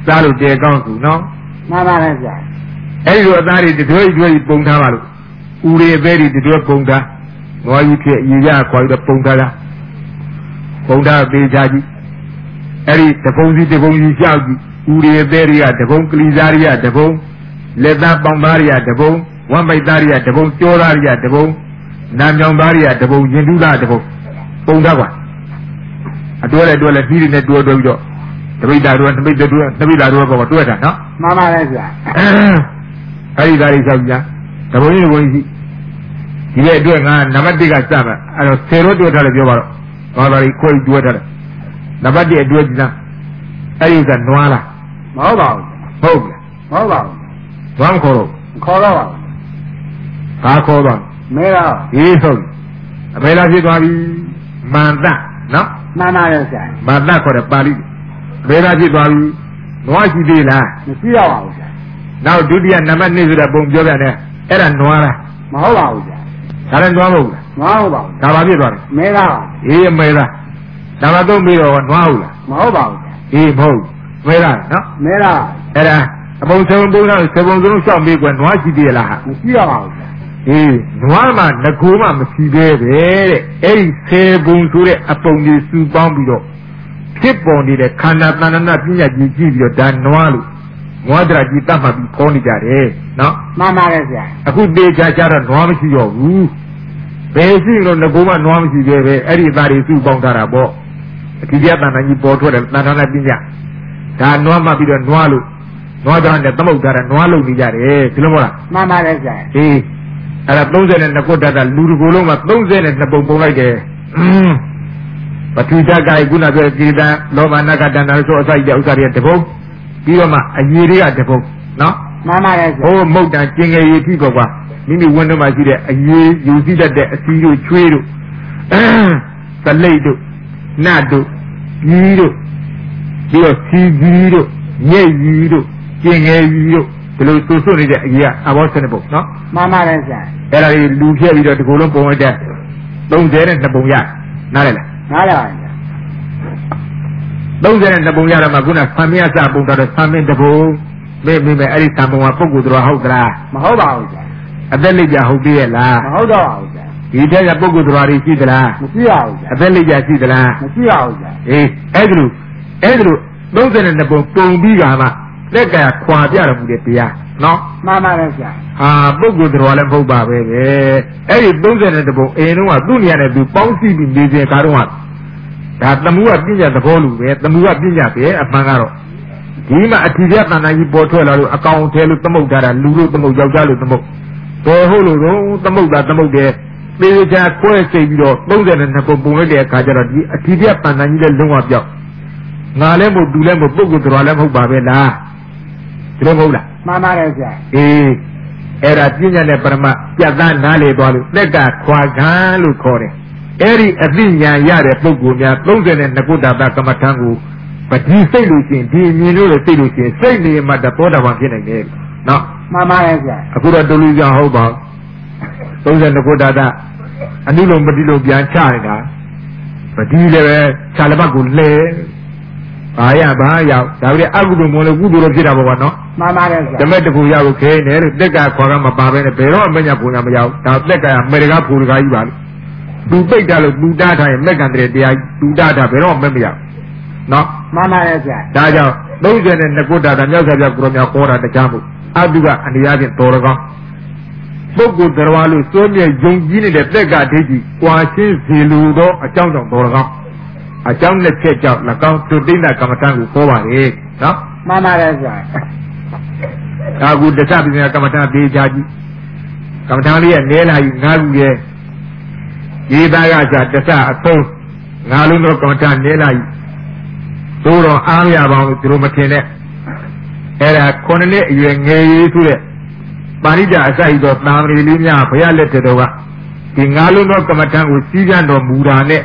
စားလို့တဲကောင်းစုနော်မှန်ပါလေဗျာအဲ့ဒီလိုအသားတွေတတွဲတွဲပုံထားပါလို့ဦးတွေပဲတွေတတွဲပုံထားငွားကြီးဖြစ်ရေရခွာပြီးတော့ပုံထားတာပုံထားသေးချာကြီးအဲ့ဒီတပုံစီတပုံစီရှောက်ကြည့်ဦးတွေပဲတွေကတပုံကလေးစားတွေကတပုံလက်သားပေါင်သားတွေကတပုံဝမ်းမိုက်သားတွေကတပုံကြောသားတွေကတပုံနာမြောင်သားတွေကတပုံရင်တူးသားတပုံပုံထားပါအတွဲလဲတွဲလဲပြီးနေတွဲတွဲပြီးတော့တပိတ်တာတို့တပိတ်တို့တပိတ်တာတို့ကတော့တွဲတာနော်မှန်ပါလေဗျာအဲ့ဒီသားတွေဆောက်ကြတပုံကြီးတပုံကြီးဒီရဲ့အတွက်ငါနံပါတ်တစ်ကစမှာအဲ့တော့ဆယ်ရောတွဲထားတယ်ပြောပါတော့ငါသားကြီးခွဲတွဲထားတယ်နံပါတ်တစ်အတွဲကြီးလားအဲ့ဒီကနွားလားမဟုတ်ပါဘူးဟုတ်ကဲ့မဟုတ်ပါဘူးဘာမခေါ်တော့ခေါ်တော့ပါဘာခေါ်တော့မဲလားအေးဟုတ်အမေလားဖြစ်သွားပြီမန္တနော်မှန်ပါရဲ့ဆရာမန္တခေါ်တယ်ပါဠိမေလားဖြစ်သွားပြီနွားရှိသေးလားမရှိရပါဘူးဆရာနောက်ဒုတိယနံပါတ်နှစ်ဆိုတဲ့ပုံပြောပြတယ်အဲ့ဒါနွားလားမဟုတ်ပါဘူးဆရာဒါလည်းနွားမဟုတ်လားမဟုတ်ပါဘူးဒါပါဖြစ်သွားတယ်မဲလားအေးမဲလားနံပါတ်သုံးပြီးတော့နွားဟုတ်လားမဟုတ်ပါဘူးအေးမဟုတ်မဲလားနော်မဲလားအဲ့ဒါအပုံစံပုံစံစပုံစံလုံးရှောက်ပြီးကွယ်နွားရှိသေးလားဟာမရှိရပါဘူးအေးနွားမှာငကိုးမှမရှိသေးပဲတဲ့အဲ့ဒီဆယ်ပုံဆိုတဲ့အပုံကြီးစုပေါင်းပြီးတော့ဖြစ်ပေါ်နေတဲ့ခန္ဓာတဏ္ဍာပညာကြီးကြည့်ပြီးတော့ဒါနွားလို့နွားတရာကြီးတတ်မှတ်ပြီးခေါ်နေကြတယ်နော်မှန်ပါရဲ့ဆရာအခုတေချာချာတော့နွားမရှိတော့ဘူးဘယ်ရှိလို့ငကိုးမှနွားမရှိသေးပဲအဲ့ဒီသားတွေစုပေါင်းထားတာပေါ့အတိအကျတဏ္ဍာကြီးပေါ်ထွက်တယ်တဏ္ဍာပညာဒါနွားမှပြီးတော့နွားလို့နွားကြောင့်လည်းသမုတ်ထားတာနွားလို့နေကြတယ်ဒီလိုမဟုတ်လားမှန်ပါရဲ့ဆရာအေးအဲ့ဒါသုံးဆယ်နှစ်ခုတတ်တာလူတစ်ကိုယ်လုံးမှာသုံးဆယ်နှစ်ပုံပုံလိုက်တယ်ပထဝီဓာတ်ကခုနပြောကိတံလောဘနာကတဏ္ဍာဆိုအစိုက်တဲ့ဥစ္စာတွေတပုံပြီးတော့မှအရေးတွေကတပုံနော်မှန်ပါရဲ့ဟိုမုတ်တန်ကျင်ငယ်ရည်ထိပေါ့ကွာမိမိဝန်းထဲမှာရှိတဲ့အရေးယူစည်းတတ်တဲ့အစီတို့ချွေးတို့သလိတ်တို့နတ်တို့ကြီးတို့ပြီးတော့စီကြီးတို့ညက်ကြီးတို့ကျင်ငယ်ကြီးတို့ဒီလိုဆူဆွနေတဲ့အရေးကအဘောစနပုံနော်မှန်ပါရဲ့ဆရာအဲ့ဒါကြီးလူဖြည့်ပြီးတော့ဒီကုလုံးပုံလိုက်တဲ့သုံးဆယ်နဲ့နှစ်ပုံရနားလဲလားနားလဲပါဗျာသုံးဆယ်နဲ့နှစ်ပုံရတော့မှခုနဆံမရစပုံတော့ဆံမင်းတပုံမေ့မေ့မေ့အဲ့ဒီဆံပုံကပုဂ္ဂိုလ်တော်ဟုတ်သလားမဟုတ်ပါဘူးဗျာအသက်လိပ်ကြဟုတ်သေးရဲ့လားမဟုတ်တော့ပါဘူးဗျာဒီထက်ကပုဂ္ဂိုလ်တော်တွေရှိသလားမရှိပါဘူးဗျာအသက်လိပ်ကြရှိသလားမရှိပါဘူးဗျာအေးအဲ့ဒီလိုအဲ့ဒီလိုသုံးဆယ်နဲ့နှစ်ပုံပုံပြီးကမှလက်ကခွာပြတော်မူတဲ့တရားနော်မှန်ပါရဲ့ဗျာဟာပုဂ္ဂိုလ်တော်လည်းမဟုတ်ပါပဲပဲအဲ့ဒီသုံးဆယ်နဲ့တစ်ပုံအိမ်တော့ကသူ့နေရာနဲ့သူပေါင်းစည်းပြီးနေစဉ်ကားတော့ဒါသမှုကပညာသဘောလူပဲသမှုကပညာပဲအမှန်ကတော့ဒီမှာအထီးရတဏ္ဍာကြီးပေါ်ထွက်လာလို့အကောင်ထဲလို့သမုတ်ထားတာလူလို့သမုတ်ယောက်ျားလို့သမုတ်တော်ဟုတ်လို့တော့သမုတ်တာသမုတ်တယ်သေချာခွဲစိတ်ပြီးတော့သုံးဆယ်နဲ့နှစ်ပုံပုံလိုက်တဲ့အခါကျတော့ဒီအထီးရတဏ္ဍာကြီးလည်းလုံးဝပြောက်ငါလည်းမဟုတ်သူလည်းမဟုတ်ပုဂ္ဂိုလ်တော်လည်းမဟုတ်ပါပဲလားဒီလိုမဟုတ်လားမှန်ပါတယ်ဗျာအေးအဲ့ဒါပြညာနဲ့ပရမပြတ်သားနားလေသွားလို့လက်ကခွာခံလို့ခေါ်တယ်အဲ့ဒီအသိဉာဏ်ရတဲ့ပုဂ္ဂိုလ်များသုံးဆယ်နဲ့နှစ်ခုတာကမ္မထံကိုပတိစိတ်လို့ရှိရင်ဒီမြင်လို့စိတ်လို့ရှိရင်စိတ်နေမှတဘောတာဘာဖြစ်နိုင်တယ်နော်မှန်ပါတယ်ဗျာအခုတော့တူလူကြောင့်ဟုတ်ပါသုံးဆယ်နှစ်ခုတာကအနုလုံးပတိလို့ပြန်ချနေတာပတိလည်းပဲခြာလဘတ်ကိုလဲဘာရဘာရောက်ဒါပေမဲ့အကုသိုလ်မလို့ကုသိုလ်လို့ဖြစ်တာပေါ့ကွာနော်မှန်ပါတယ်ဗျာဓမ္မတကူရကိုခဲနေလို့တက်ကခေါ်ကမပါပဲနဲ့ဘယ်တော့အမညာပူညာမရောက်ဒါတက်ကမေတကားပူတကားကြီးပါလို့သူပိတ်တာလို့သူတားထားရင်မက်ကံတဲ့တရားသူတားတာဘယ်တော့မမရောက်နော်မှန်ပါတယ်ဗျာဒါကြောင့်သုံးဆယ်နဲ့နှစ်ခုတာတာမြောက်ဆရာကိုရောမြောက်ခေါ်တာတခြားမို့အတုကအနိယာချင်းတော်ရကောင်းပုဂ္ဂိုလ်တော်လို့စိုးမြဲယုံကြည်နေတဲ့တက်ကဒိဋ္ဌိကွာရှင်းစီလူသောအကြောင်းကြောင့်တော်ရကောင်းအကြောင်းနဲ့ချက်ကြောင့်၎င်းတုတိဏကမ္မထံကိုခေါ်ပါလေနော်မှန်ပါတယ်ဗျာဒါကူတခြားပြည်ကမ္မထံသေးချာကြီးကမ္မထံလေးရဲ့နဲလာကြီးငါးခုရဲ့ဒီသားကစားတခြားအသုံးငါလုံးတော့ကမ္မထံနဲလာကြီးသို့တော့အားရပါအောင်သူတို့မထင်နဲ့အဲ့ဒါခုနှစ်နှစ်အရွယ်ငယ်ရေးဆိုတဲ့ပါဠိတအစိုက်သောတာမဏေလေးများဘုရားလက်ထက်တော်ကဒီငါလုံးတော့ကမ္မထံကိုစီးပြန်တော်မူတာနဲ့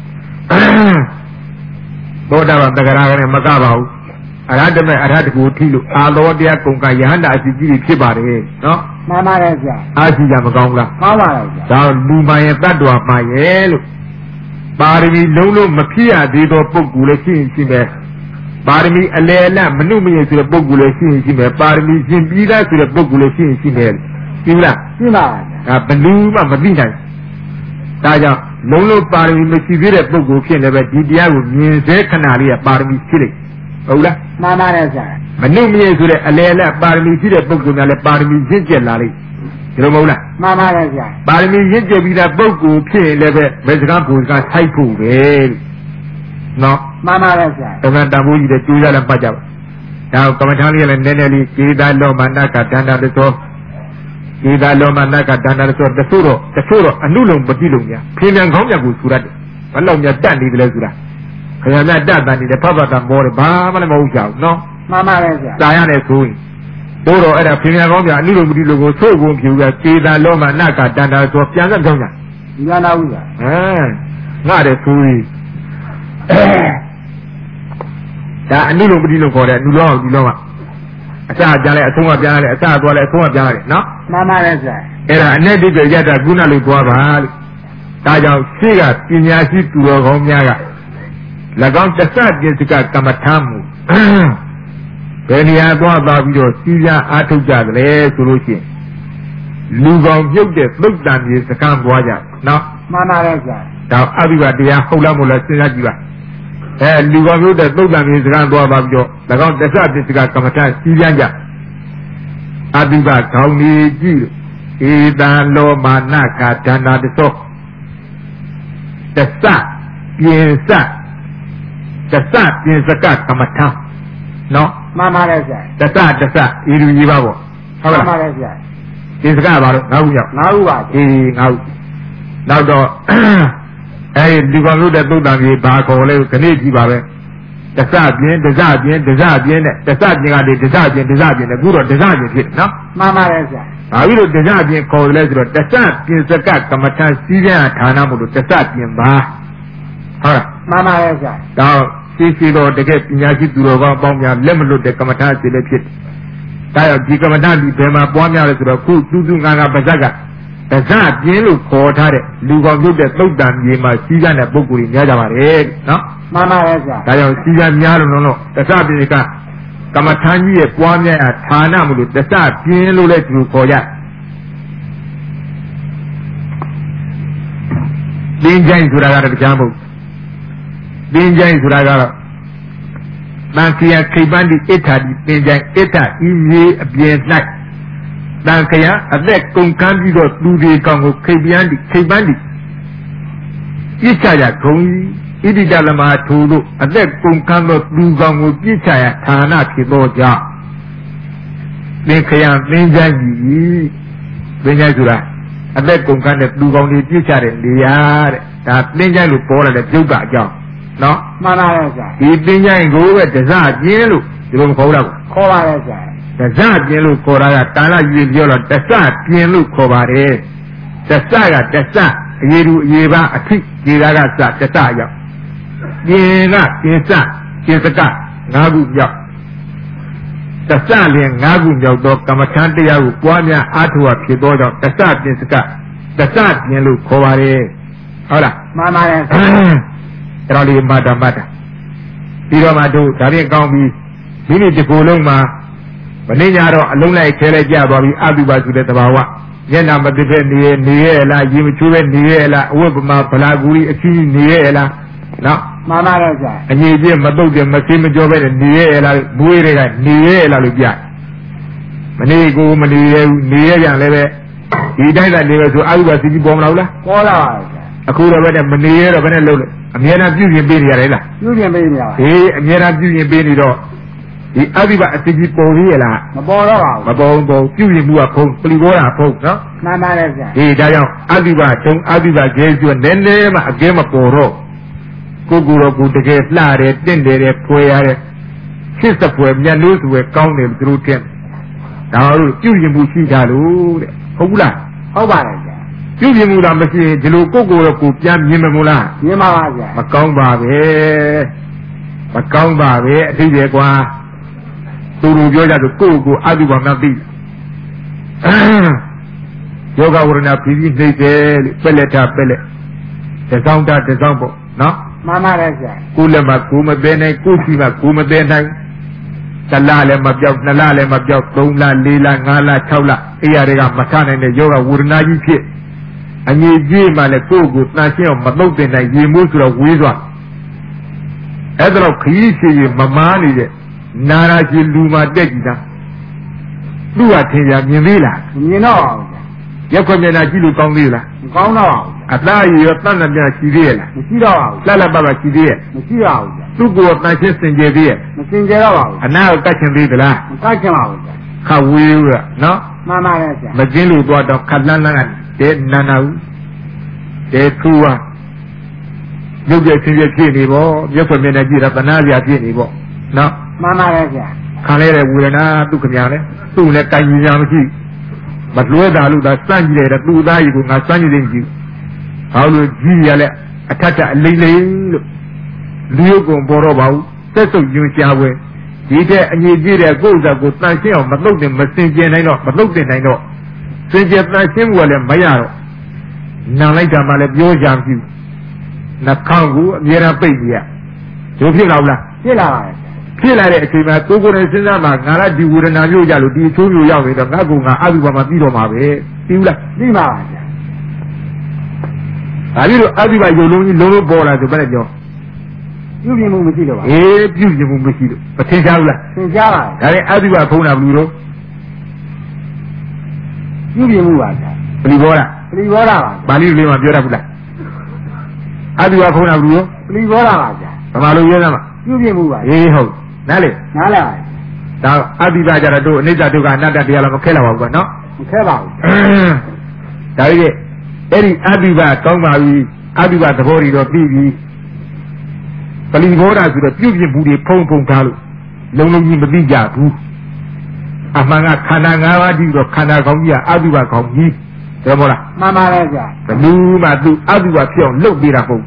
သောတာပန်တဂရကလည်းမကပါဘူးအရဟတမေအရဟတကိုထိလို့အာလောတရားကုန်ကယဟန္တာအစီကြီးဖြစ်ပါတယ်နော်မှန်ပါတယ်ဗျာအာစီကြမကောင်းဘူးလားမှန်ပါတယ်ဗျာဒါလူမှန်ရဲ့တတ္တဝါမှန်ရဲ့လို့ပါရမီလုံးလုံးမဖြစ်ရသေးသောပုဂ္ဂိုလ်လည်းရှိရင်ရှိမယ်ပါရမီအလေအလတ်မနုမရေဆိုတဲ့ပုဂ္ဂိုလ်လည်းရှိရင်ရှိမယ်ပါရမီရှင်ပြီးသားဆိုတဲ့ပုဂ္ဂိုလ်လည်းရှိရင်ရှိမယ်ရှိလားရှိပါဒါဘလူးမှမသိနိုင်ဒါကြောင့်လုံးလုံးပါရမီမရှိသေးတဲ့ပုဂ္ဂိုလ်ဖြစ်နေပဲဒီတရားကိုမြင်စေခဏလေးကပါရမီရှိလိုက်ဟုတ်လားမှန်ပါတယ်ဆရာမနုမရေဆိုတဲ့အလေအလတ်ပါရမီရှိတဲ့ပုဂ္ဂိုလ်များလည်းပါရမီရင့်ကျက်လာလိမ့်ဒီလိုမဟုတ်လားမှန်ပါတယ်ဆရာပါရမီရင့်ကျက်ပြီးသားပုဂ္ဂိုလ်ဖြစ်ရင်လည်းပဲဘယ်စကားကိုစကားဆိုင်ဖို့ပဲနော်မှန်ပါတယ်ဆရာတမန်တန်ဖိုးကြီးတဲ့ကျိုးရလည်းပတ်ကြပါဒါကမ္မထာလေးလည်းနည်းနည်းလေးကေတာလောမနာကဒန္တာတသောကေတာလောမနာကဒန္တာတသောတချို့တော့တချို့တော့အနုလုံပတိလုံများဖေမြန်ခေါင်းမြတ်ကိုဆူရတယ်ဘယ်လောက်များတတ်နေတယ်လဲဆိုတာခရမြတ်တတ်တယ်တဲ့ဖတ်ဖတ်တာမောတယ်ဘာမှလည်းမဟုတ်ကြဘူးနော်မှန်ပါတယ်ဆရာတာရတယ်ဆိုရင်ဘိုးတော်အဲ့ဒါဖေမြန်ခေါင်းမြတ်အနုလုံပတိလုံကိုဆို့ကုန်ဖြူကကေတာလောမနာကဒန္တာတသောပြန်ဆက်ကြောင်းညာညာနာဘူးလားဟမ်ငါတဲ့ဆိုရင်ဒါအနုလုံပတိလုံခေါ်တယ်အနုလောဒီလောကအစကြားလဲအဆုံးကကြားလဲအစသွားလဲအဆုံးကကြားလဲနော်မှန်ပါတယ်ဆရာအဲ့ဒါအ내တိကျရတာကုဏလို့သွားပါလို့ဒါကြောင့်ရှေ့ကပညာရှိသူတော်ကောင်းများက၎င်းတစ္ဆပြင်စကကမ္မထာမှုဘယ်နေရာသွားသွားပြီးတော့စီးပြအားထုတ်ကြတယ်ဆိုလို့ရှိရင်လူကောင်ပြုတ်တဲ့သုတ်တန်ကြီးစကားပွားကြနော်မှန်ပါတယ်ဆရာဒါအဘိဓမ္မာတရားဟုတ်လားမဟုတ်လားစဉ်းစားကြည့်ပါအဲလူကောင်မျိုးတဲ့သုတ်တန်ကြီးစကားသွားပါပြီးတော့၎င်းတစ္ဆပြင်စကကမ္မထာစီးပြန်ကြအဘိဓမ္မာခေါင်းကြီးကြည့်ဧတံလောမာနကာဒန္တာတသောတစ္ဆပြင်စတစ္ဆပြင်စကကမ္မထာနော်မှန်ပါတယ်ဆရာတစ္ဆတစ္ဆဤလူကြီးပါပေါ့ဟုတ်လားမှန်ပါတယ်ဆရာပြင်စကပါတော့ငါးခုရောက်ငါးခုပါအေးငါးခုနောက်တော့အဲဒီကောင်လို့တဲ့သုတ်တံကြီးဘာခေါ်လဲခဏကြည့်ပါပဲတစ္ဆပြင်းတစ္ဆပြင်းတစ္ဆပြင်းနဲ့တစ္ဆပြင်းကတည်းတစ္ဆပြင်းတစ္ဆပြင်းနဲ့အခုတော့တစ္ဆပြင်းဖြစ်နော်မှန်ပါတယ်ဆရာဘာဖြစ်လို့တစ္ဆပြင်းခေါ်လဲဆိုတော့တစ္ဆပြင်းစကကမ္မထာစီးပြန်ဌာနမို့လို့တစ္ဆပြင်းပါဟုတ်လားမှန်ပါတယ်ဆရာဒါရှိရှိတော့တကယ်ပညာရှိသူတော်ကောင်းအပေါင်းများလက်မလွတ်တဲ့ကမ္မထာစီလည်းဖြစ်ဒါကြောင့်ဒီကမ္မထာဒီဘယ်မှာပွားများလဲဆိုတော့ခုသူသူငါငါပါဇက်ကတစ္ဆပြင်းလို့ခေါ်ထားတဲ့လူကောင်ပြုတ်တဲ့သုတ်တံမြေမှာစီးပြန်တဲ့ပုဂ္ဂိုလ်ကြီးများကြပါတယ်နော်မှန်ပါတယ်ဆရာဒါကြောင့်စီးပြန်များလို့လို့တစ္ဆပြင်းကကမ္မထာကြီးရဲ့ပွားများရာဌာနမို့လို့တစ္ဆပြင်းလို့လည်းသူခေါ်ကြသင်္ချိုင်းဆိုတာကတော့တရားမဟုတ်သင်္ချိုင်းဆိုတာကတော့တန်ခရခိပန္တိဣဋ္ဌာတိသင်္ချိုင်းဣဋ္ဌဤမြေအပြင်၌တန်ခရအသက်ကုန်ကမ်းပြီးတော့သူတွေကောင်ကိုခိပန္တိခိပန္တိပြစ်ချရဂုံဣတိတလမထူလို့အသက်ကုန်ကမ်းသောသူကောင်ကိုပြစ်ချရဌာနဖြစ်သောကြောင့်သင်ခရသင်္ချိုင်းကြီးသင်္ချိုင်းဆိုတာအသက်ကုန်ကမ်းတဲ့သူကောင်တွေပြစ်ချတဲ့နေရာတဲ့ဒါသင်္ချိုင်းလို့ပေါ်လာတဲ့ပြုတ်ကအကြောင်းနော်မှန်ပါရဲ့ဆရာဒီသင်္ချိုင်းကိုပဲတစပြင်းလို့ဒီလိုမခေါ်တော့ဘူးခေါ်ပါရဲ့ဆရာတစပြင်းလို့ခေါ်တာကတာလရွေပြောတော့တစပြင်းလို့ခေါ်ပါတယ်တစကတစအရေတူအရေပါအထိဒီကကစတစရောက်ပြင်းကပြင်းစပြင်းစကငါးခုရောက်တစလင်ငါးခုရောက်တော့ကမ္မထံတရားကိုပွားများအားထုတ်ဖြစ်သောကြောင့်တစပြင်းစကတစပြင်းလို့ခေါ်ပါတယ်ဟုတ်လားမှန်ပါရဲ့အဲ့တော့ဒီမတာမတာပြီးတော့မှတို့ဒါဖြင့်ကောင်းပြီးဒီနေ့ဒီကိုယ်လုံးမှာမနေ့ညတော့အလုံးလိုက်ခဲလိုက်ကြသွားပြီးအတုပါဆိုတဲ့သဘာဝညနာမတိတဲ့နေရနေရလားရေမချိုးပဲနေရလားအဝတ်ပမာဗလာကူကြီးအချီးနေရလားနော်မှန်ပါရဲ့ဆရာအညီပြမတုတ်တယ်မသိမကြောပဲနေရလားမွေးတွေကနေရလားလို့ပြမနေ့ကိုမနေရဘူးနေရကြလည်းပဲဒီတိုင်းကနေပဲဆိုအတုပါစီကြီးပေါ်မလာဘူးလားပေါ်လာပါဆရာအခုတော့ပဲမနေရတော့ဘယ်နဲ့လုံးလဲအမြဲတမ်းပြုပြင်ပေးနေရတယ်လားပြုပြင်ပေးနေရပါဟေးအမြဲတမ်းပြုပြင်ပေးနေတော့ဒီအဘိဓမ္မာအစီကြီးပေါ်သေးရလားမပေါ်တော့ပါဘူးမပေါ်ဘူးပြုပြင်မှုကဖုံးပလီဘောတာဖုံးနော်မှန်ပါတယ်ဗျာဟေးဒါကြောင့်အဘိဓမ္မာတုံအဘိဓမ္မာကျဲကျွနည်းနည်းမှအကဲမပေါ်တော့ကိုကိုတော့ကိုတကယ်လှတယ်တင့်တယ်တယ်ဖွယ်ရတယ်ချစ်စပွဲမျက်နှာစွယ်ကောင်းတယ်သူတို့တင်ဒါတို့ပြုပြင်မှုရှိတာလို့တဲ့ဟုတ်ဘူးလားဟုတ်ပါတယ်ဗျာပြုပြင်မှုလားမရှိရင်ဒီလိုကိုကိုတော့ကိုပြန်မြင်မမို့လားမြင်ပါပါဗျာမကောင်းပါပဲမကောင်းပါပဲအတိတ်ကွာသူတို့ပြောကြဆိုကိုကိုအတုပါမသိယောဂဝရဏဖြည်းဖြည်းနှိမ့်တယ်လို့ပက်လက်တာပက်လက်တစောင်းတာတစောင်းပေါ့နော်မှန်ပါတယ်ဗျာကိုလည်းမကိုမသေးနိုင်ကိုရှိမှကိုမသေးနိုင်တလားလည်းမပြောက်နှစ်လလည်းမပြောက်သုံးလလေးလငါးလခြောက်လအေးရတွေကမထနိုင်တဲ့ယောဂဝေဒနာကြီးဖြစ်အငြိကြီးမှလည်းကိုယ့်ကိုတန်ရှင်းအောင်မတုတ်တင်နိုင်ရေမိုးဆိုတော့ဝေးသွားအဲ့ဒါတော့ခရီးရှိရင်မမားနေတဲ့နာရာကြီးလူမှတက်ကြည့်တာသူ့ဟာထင်ရမြင်သေးလားမြင်တော့ရက်ခွက်မျက်နှာကြည့်လို့ကောင်းသေးလားမကောင်းတော့အသားရည်ရောတန်တမ်းရှိသေးရဲ့လားမရှိတော့ပါဘူးလှလှပပရှိသေးရဲ့မရှိတော့ဘူးသူ့ကိုယ်တန်ရှင်းစင်ကြယ်သေးရဲ့မစင်ကြယ်တော့ပါဘူးအနာကိုတတ်ချင်သေးသလားမတတ်ချင်ပါဘူးခဝေးရနော်မှန်ပါတယ်ဆရာမကျင်းလို့သွားတော့ခက်လန်းလန်းကတဲနန္နာဦးတဲထူဝါရုပ်ရချင်းရဖြစ်နေပေါ့ရက်ခွက်မျက်နှာကြည့်တာတနာစရာဖြစ်နေပေါ့နော်မှန်ပါတယ်ဆရာခံရတဲ့ဝေဒနာသူ့ခမညာလဲသူ့လည်းတိုင်ကြီးညာမရှိမလွဲတာလို့သာစမ်းကြည့်တယ်သူ့သားကြီးကငါစမ်းကြည့်တယ်ကြည့်ဘာလို့ကြီးရလဲအထက်ထအလိမ့်လိမ့်လို့လူရုပ်ကုန်ပေါ်တော့ပါဘူးသက်စုပ်ညွှန်ရှားပွဲဒီတဲ့အငြိကြီးတဲ့ကိုယ်စားကိုတန်ရှင်းအောင်မတုတ်တင်မစင်ကြယ်နိုင်တော့မတုတ်တင်နိုင်တော့စင်ကြယ်တန်ရှင်းမှုကလည်းမရတော့နာလိုက်တာမှလည်းပြောကြမဖြစ်နှာခေါင်းကိုအမြဲတမ်းပိတ်ကြရဒုဖြစ်တော့လားဖြစ်လာပါတယ်ဖြစ်လာတဲ့အချိန်မှာကိုယ်ကိုယ်နဲ့စဉ်းစားမှငါကဒီဝေဒနာမျိုးကြလို့ဒီအချိုးမျိုးရောက်နေတော့ငါကငါအဘိဗမာပြီးတော့မှာပဲသိဘူးလားသိပါပါဗျာဒါပြီးတော့အဘိဗယုံလုံးကြီးလုံးလုံးပေါ်လာဆိုဘယ်နဲ့ပြောပြုပြင်မှုမရှိတော့ပါအေးပြုပြင်မှုမရှိလို့မထင်ရှားဘူးလားထင်ရှားပါတယ်ဒါနဲ့အဘိဗဖုံးတာဘယ်လိုတော့ပြုပြင်မှုပါဗျာပလီဘောလားပလီဘောလားပါပါဠိလိုမှပြောတတ်ဘူးလားအဘိဗဖုံးတာဘယ်လိုပလီဘောလားပါဗျာဗမာလိုပြောသမှာပြုပြင်မှုပါအေးဟုတ်နားလေနားလေပါဒါအဘိဗကြတော့တို့အနိစ္စဒုက္ခအနတ္တတရားလည်းမခဲလာပါဘူးကွနော်မခဲပါဘူးဒါကြီးအဲ့ဒီအဘိဗကောင်းပါပြီအဘိဗသဘောတွေတော့ပြီးပြီပလီဘောဓာဆိုတော့ပြုပြင်မှုတွေဖုံဖုံထားလို့လုံးလုံးကြီးမသိကြဘူးအမှန်ကခန္ဓာ၅ပါးကြီးတော့ခန္ဓာကောင်းကြီးကအဘိဗကောင်းကြီးတယ်မို့လားမှန်ပါတယ်ဗျာဘယ်သူမှသူအဘိဗဖြစ်အောင်လုပ်ပေးတာမဟုတ်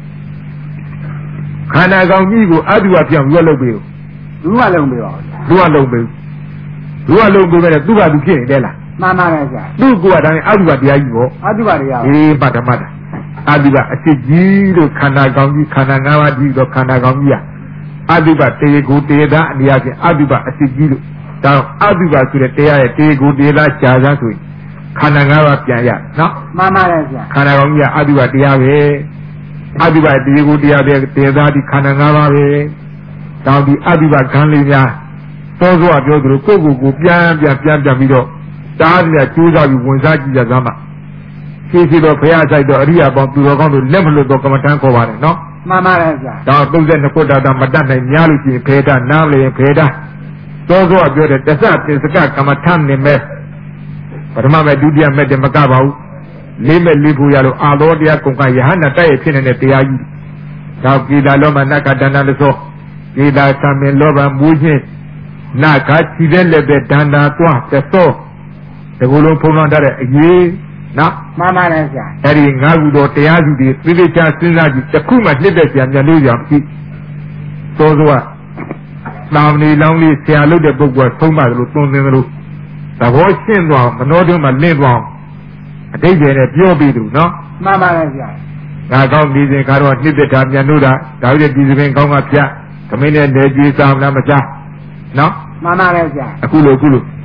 ခန္ဓာကောင်းကြီးကိုအဘိဗဖြစ်အောင်ရွက်လုပ်ပေးဘူးလူကလုံးပေးပါလူကလုံးပေးလူကလုံးပေးမယ်သူကသူဖြစ်နေတယ်လားမှန်ပါတယ်ဗျာသူ့ကိုယ်ကတိုင်းအဘိဗတရားကြီးပေါ့အဘိဗတရားအေးပတ်တယ်မှတ်တယ်အဘိဗအစစ်ကြီးတို့ခန္ဓာကောင်းကြီးခန္ဓာ၅ပါးကြီးတော့ခန္ဓာကောင်းကြီးကအဘိဗတေကိုတေသာအနေအချင်းအဘိဗအစစ်ကြီးလို့ဒါအဘိဗဆိုတဲ့တရားရဲ့တေကိုတေသာကြာစားဆိုရင်ခန္ဓာ၅ပါးပြန်ရနော်မှန်ပါတယ်ဗျာခန္ဓာကောင်းကြီးကအဘိဗတရားပဲအဘိဗတေကိုတရားပဲတေသာဒီခန္ဓာ၅ပါးပဲတောင်ဒီအဘိဗခံလေးများသောသောပြောသလိုကိုယ့်ကိုယ်ကိုပြန်ပြန်ပြန်ပြန်ပြီးတော့တားရကျိုးစားပြီးဝင်စားကြည့်ကြသမှာရှိရှိတော့ဘုရားဆိုင်တော့အရိယာပေါင်းသူတော်ကောင်းတို့လက်မလွတ်တော့ကမ္မထမ်းခေါ်ပါတယ်နော်မှန်ပါတယ်ဗျာဒါသုံး၂ခုတာတာမတတ်နိုင်များလို့ရှိရင်ဖေတာနားမလဲရင်ဖေတာသောသောပြောတဲ့တသသစ္စကကမ္မထမ်းနေမဲ့ပထမမဲ့ဒုတိယမဲ့တမကပါဘူးလေးမဲ့လေးဖို့ရလို့အာသောတရားကုန်ကယဟနာတိုက်ရဖြစ်နေတဲ့တရားကြီးဒါကိတာလောမနကတဏ္ဍလသောကိတာသမင်လောဘမူးခြင်းနာခါချီတဲ့လက်ပဲဒန္တာသွားသသောတကူလုံးဖုံးလွှမ်းထားတဲ့အရေးနော်မှန်ပါတယ်ဗျာအဲ့ဒီငါးခုတော်တရားစုတွေသိသိချာစဉ်းစားကြည့်တစ်ခုမှနှစ်သက်ကြံပြန်လို့ရမရှိသောသောကသာမဏေလောင်းလေးဆရာလုပ်တဲ့ပုဂ္ဂိုလ်ဆုံးမတယ်လို့သွန်သင်တယ်လို့သဘောရှင်းသွားမနှောတွင်းမှာလင့်သွားအတိတ်တွေနဲ့ပြောပြီးသူနော်မှန်ပါတယ်ဗျာငါကောင်းဒီစဉ်ခါတော့နှစ်သက်တာပြန်လို့တာဒါကြည့်ဒီစပင်ကောင်းကဖြတ်သမင်းနဲ့နေကြည်စားမလားမစားနော်မှန်ပါတယ်ဗျာအခုလို့အခုလို့